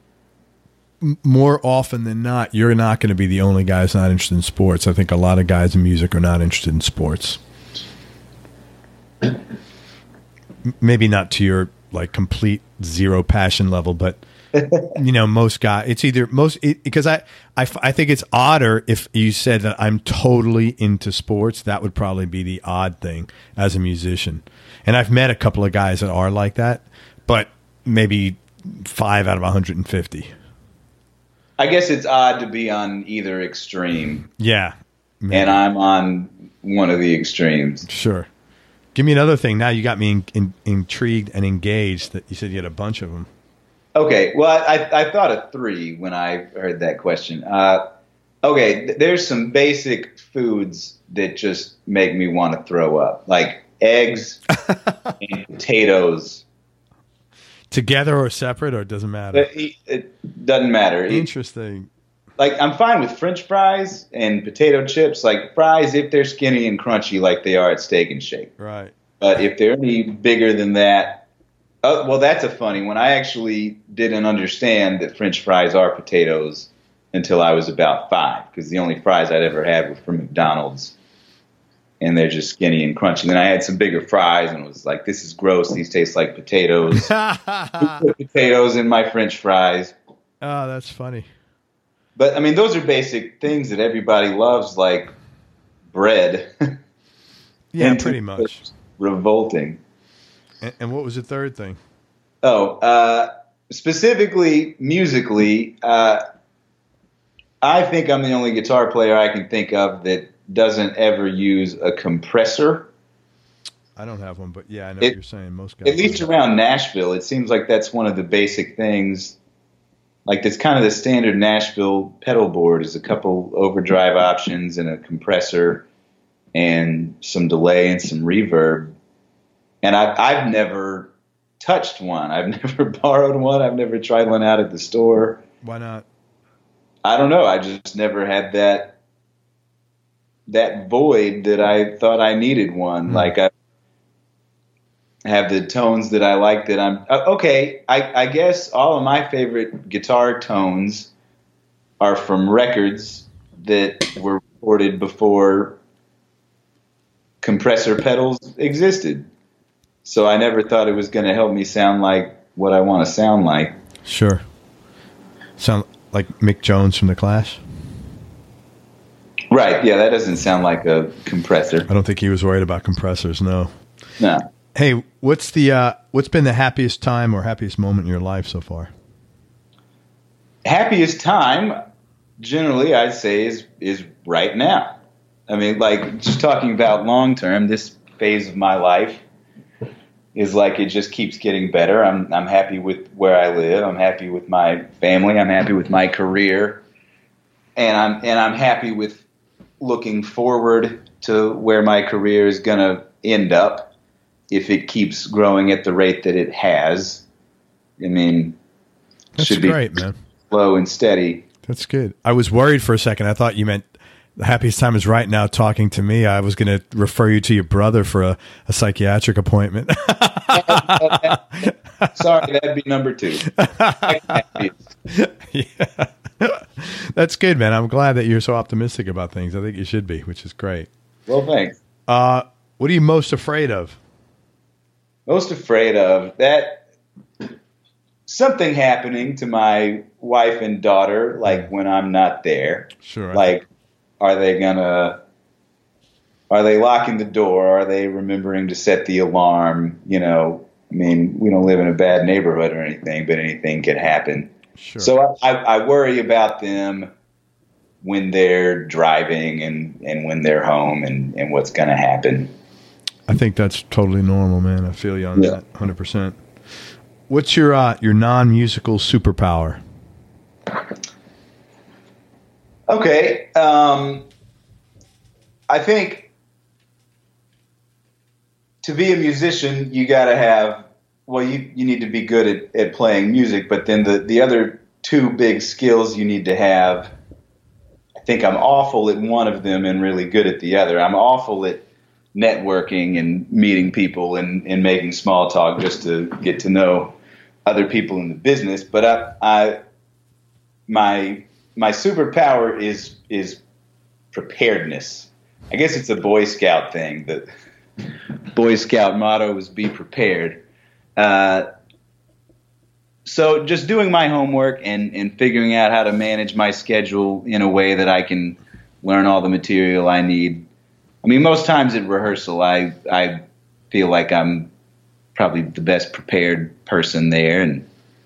more often than not, you're not going to be the only guy who's not interested in sports. I think a lot of guys in music are not interested in sports. Maybe not to your like complete zero passion level, but you know, most guys, it's either because I think it's odder if you said that I'm totally into sports. That would probably be the odd thing as a musician. And I've met a couple of guys that are like that, but maybe 5 out of 150.
I guess it's odd to be on either extreme.
Yeah. Maybe.
And I'm on one of the extremes.
Sure. Give me another thing. Now you got me intrigued and engaged that you said you had a bunch of them.
Okay. Well, I thought of 3 when I heard that question. Okay. There's some basic foods that just make me want to throw up, like eggs and potatoes.
Together or separate, or it doesn't matter?
It doesn't matter.
Interesting.
Like, I'm fine with French fries and potato chips. Like, fries if they're skinny and crunchy like they are at Steak and Shake.
Right.
But if they're any bigger than that, well, that's a funny one. I actually didn't understand that French fries are potatoes until I was about 5, because the only fries I'd ever had were from McDonald's. And they're just skinny and crunchy. And then I had some bigger fries and was like, this is gross. These taste like potatoes. Put potatoes in my French fries.
Oh, that's funny.
But, I mean, those are basic things that everybody loves, like bread.
Yeah, pretty much.
Revolting.
And what was the third thing?
Oh, specifically musically, I think I'm the only guitar player I can think of that doesn't ever use a compressor.
I don't have one, but yeah, I know what you're saying. Most guys,
at least around Nashville, it seems like that's one of the basic things. Like, that's kind of the standard Nashville pedal board is a couple overdrive options and a compressor and some delay and some reverb. And I've never touched one. I've never borrowed one. I've never tried one out at the store.
Why not?
I don't know. I just never had that void that I thought I needed one. Like, I have the tones that I like that I'm okay. I guess all of my favorite guitar tones are from records that were recorded before compressor pedals existed. So I never thought it was going to help me sound like what I want to sound like.
Sure. Sound like Mick Jones from The Clash?
Right, yeah, that doesn't sound like a compressor.
I don't think he was worried about compressors, no.
No.
Hey, what's been the happiest time or happiest moment in your life so far?
Happiest time, generally, I'd say, is right now. I mean, like, just talking about long term, this phase of my life is like it just keeps getting better. I'm happy with where I live. I'm happy with my family. I'm happy with my career, and I'm happy with looking forward to where my career is going to end up if it keeps growing at the rate that it has. I mean,
that's
should
great,
be
man.
Slow and steady.
That's good. I was worried for a second. I thought you meant the happiest time is right now talking to me. I was going to refer you to your brother for a psychiatric appointment.
Sorry, that'd be number 2.
Yeah. That's good, man. I'm glad that you're so optimistic about things. I think you should be, which is great.
Well, thanks.
What are you most afraid of?
Most afraid of that. something happening to my wife and daughter, like when I'm not there.
Sure.
Like, are they locking the door? Are they remembering to set the alarm? You know, I mean, we don't live in a bad neighborhood or anything, but anything could happen.
Sure.
So I worry about them when they're driving and when they're home and what's going to happen.
I think that's totally normal, man. I feel you on that 100%. What's your non-musical superpower?
Okay. I think to be a musician, you got to have, well, you need to be good at playing music, but then the other two big skills you need to have, I think I'm awful at one of them and really good at the other. I'm awful at networking and meeting people and making small talk just to get to know other people in the business. But my superpower is preparedness. I guess it's a Boy Scout thing. The Boy Scout motto is be prepared. So just doing my homework and figuring out how to manage my schedule in a way that I can learn all the material I need. I mean, most times at rehearsal, I feel like I'm probably the best prepared person there. And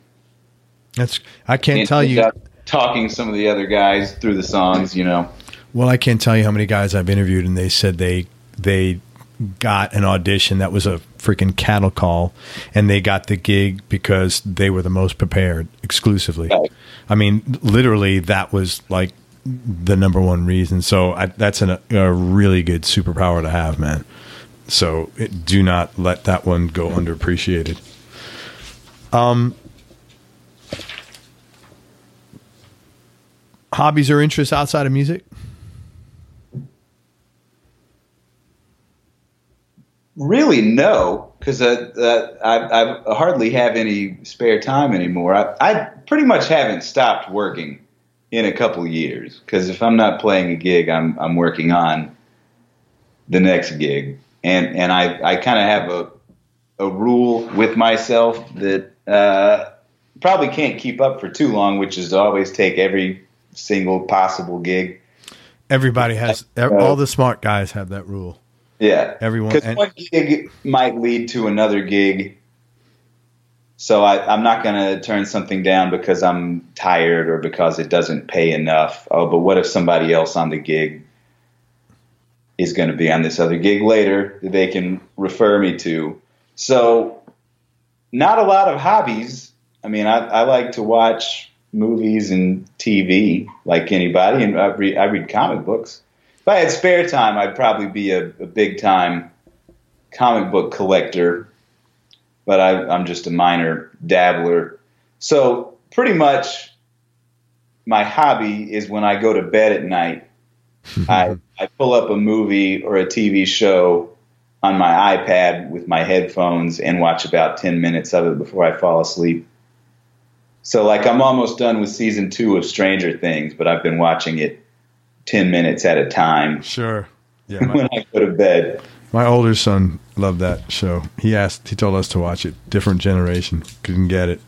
I can't tell you.
Talking some of the other guys through the songs, you know.
Well, I can't tell you how many guys I've interviewed and they said they got an audition that was a freaking cattle call, and they got the gig because they were the most prepared exclusively. Right. I mean, literally, that was like the number one reason. So that's a really good superpower to have, man. So do not let that one go underappreciated. Hobbies or interests outside of music?
Really, no, because I hardly have any spare time anymore. I pretty much haven't stopped working in a couple years, because if I'm not playing a gig, I'm working on the next gig, and I kind of have a rule with myself that probably can't keep up for too long, which is to always take every single possible gig.
Everybody has, all the smart guys have that rule.
Yeah,
everyone.
Because one gig might lead to another gig, so I'm not going to turn something down because I'm tired or because it doesn't pay enough. Oh, but what if somebody else on the gig is going to be on this other gig later that they can refer me to? So, not a lot of hobbies. I mean, I like to watch movies and TV like anybody, and I read comic books. If I had spare time, I'd probably be a big-time comic book collector, but I'm just a minor dabbler. So pretty much my hobby is when I go to bed at night, I pull up a movie or a TV show on my iPad with my headphones and watch about 10 minutes of it before I fall asleep. So like I'm almost done with season 2 of Stranger Things, but I've been watching it 10 minutes at a time.
Sure. Yeah.
When I go to bed.
My older son loved that show. He told us to watch it. Different generation. Couldn't get it.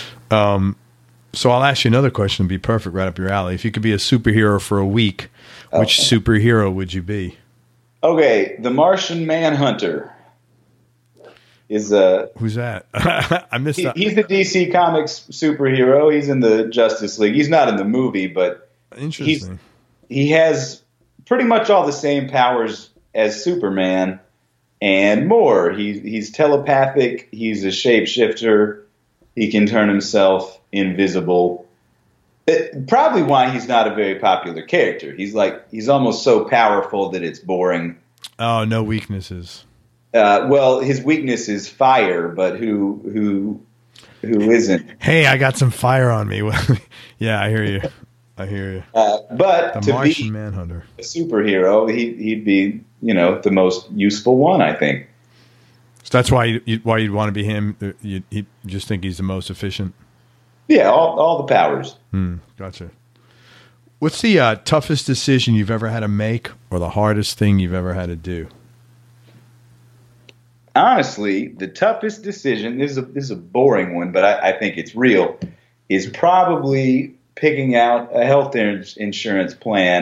So I'll ask you another question to be perfect, right up your alley. If you could be a superhero for a week, which superhero would you be?
Okay. The Martian Manhunter is
who's that? I missed that.
He's the DC Comics superhero. He's in the Justice League. He's not in the movie, but
interesting.
He has pretty much all the same powers as Superman and more. He's telepathic. He's a shapeshifter. He can turn himself invisible. Probably why he's not a very popular character. He's almost so powerful that it's boring.
Oh, no weaknesses.
Well, his weakness is fire, but who isn't?
Hey, I got some fire on me. Yeah, I hear you.
But
the
to
Martian
be
Manhunter,
a superhero, he'd be, the most useful one, I think.
So that's why you'd want to be him. You just think he's the most efficient.
Yeah, all the powers.
Gotcha. What's the toughest decision you've ever had to make, or the hardest thing you've ever had to do?
honestly, the toughest decision, this is a boring one, but I think it's real, is probably picking out a health insurance plan.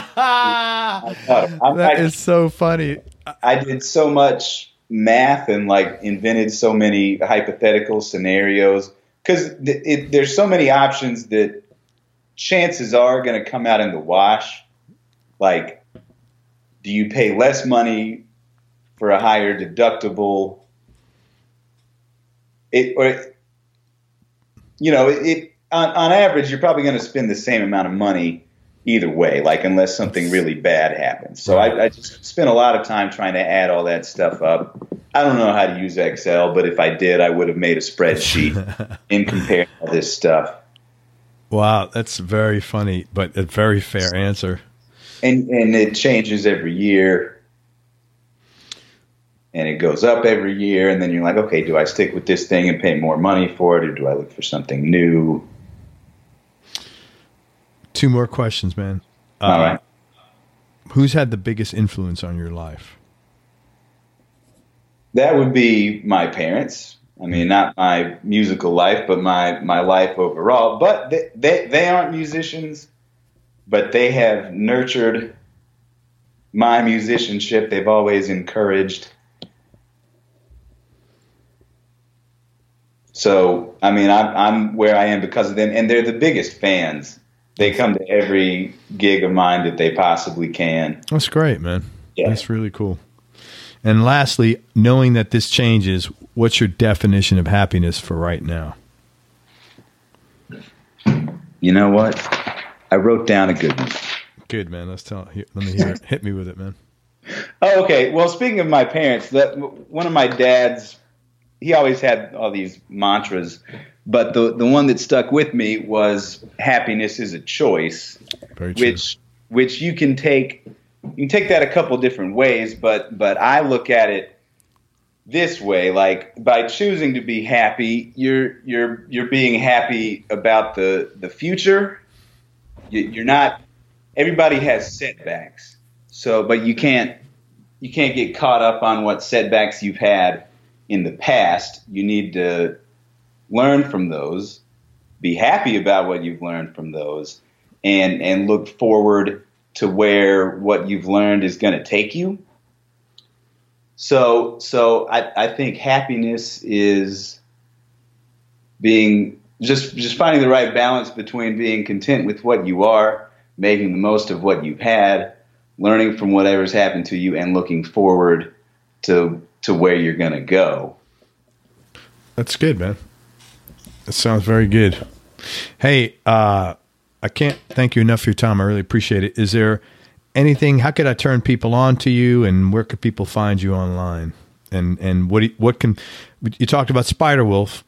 That is so funny.
I did so much math and like invented so many hypothetical scenarios because there's so many options that chances are going to come out in the wash. Like, do you pay less money for a higher deductible? On average, you're probably going to spend the same amount of money either way, like unless something really bad happens. So I just spent a lot of time trying to add all that stuff up. I don't know how to use Excel, but if I did, I would have made a spreadsheet and compared all this stuff.
Wow, that's very funny, but a very fair answer.
And it changes every year. And it goes up every year. And then you're like, okay, do I stick with this thing and pay more money for it, or do I look for something new?
2 more questions, man.
All right.
Who's had the biggest influence on your life?
That would be my parents. I mean, not my musical life, but my life overall. But they aren't musicians, but they have nurtured my musicianship. They've always encouraged. So, I mean, I'm where I am because of them, and they're the biggest fans. They come to every gig of mine that they possibly can.
That's great, man.
Yeah.
That's really cool. And lastly, knowing that this changes, what's your definition of happiness for right now?
You know what? I wrote down a good one.
Good, man. Let me hear it. Hit me with it, man.
Oh, okay. Well, speaking of my parents, one of my dad's, he always had all these mantras, but the one that stuck with me was happiness is a choice.
Very true.
Which you can take that a couple different ways, but I look at it this way: like, by choosing to be happy, you're being happy about the future. You're not. Everybody has setbacks, but you can't get caught up on what setbacks you've had in the past. You need to learn from those, be happy about what you've learned from those, and look forward to where what you've learned is going to take you. So I think happiness is being just finding the right balance between being content with what you are, making the most of what you've had, learning from whatever's happened to you, and looking forward to where you're going to go.
That's good, man. That sounds very good. Hey, I can't thank you enough for your time. I really appreciate it. Is there anything, how could I turn people on to you, and where could people find you online? And what can, you talked about Spiderwolf,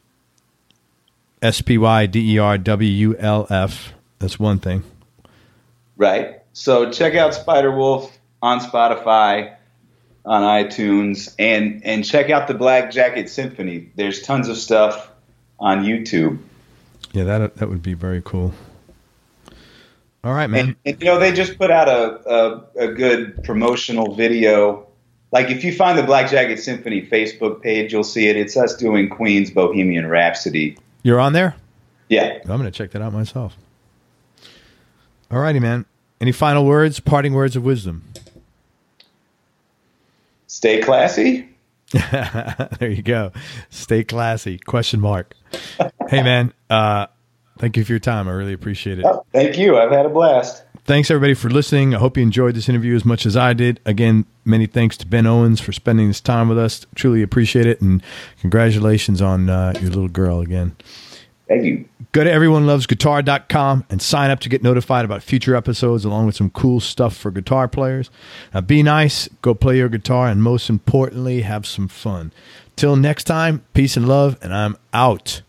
SPYDERWULF. That's one thing.
Right. So check out Spiderwolf on Spotify, on iTunes, and check out the Black Jacket Symphony. There's tons of stuff on YouTube.
Yeah, that would be very cool. All right, man.
And they just put out a good promotional video. Like, if you find the Black Jacket Symphony Facebook page, you'll see it. It's us doing Queen's Bohemian Rhapsody.
You're on there?
Yeah.
I'm going to check that out myself. All righty, man. Any final words, parting words of wisdom?
Stay classy.
There you go. Stay classy. ? Hey, man. Thank you for your time. I really appreciate it.
Oh, thank you. I've had a blast.
Thanks, everybody, for listening. I hope you enjoyed this interview as much as I did. Again, many thanks to Ben Owens for spending this time with us. Truly appreciate it. And congratulations on your little girl again.
Thank you.
Go to everyonelovesguitar.com and sign up to get notified about future episodes, along with some cool stuff for guitar players. Now, be nice, go play your guitar, and most importantly, have some fun. Till next time, peace and love, and I'm out.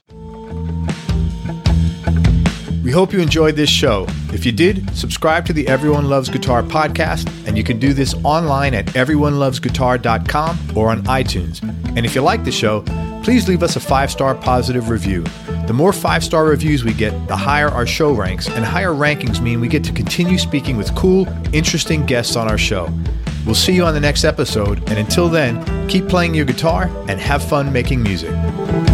We hope you enjoyed this show. If you did, subscribe to the Everyone Loves Guitar podcast, and you can do this online at everyonelovesguitar.com or on iTunes. And if you like the show, please leave us a 5-star positive review. The more 5-star reviews we get, the higher our show ranks, and higher rankings mean we get to continue speaking with cool, interesting guests on our show. We'll see you on the next episode, and until then, keep playing your guitar and have fun making music.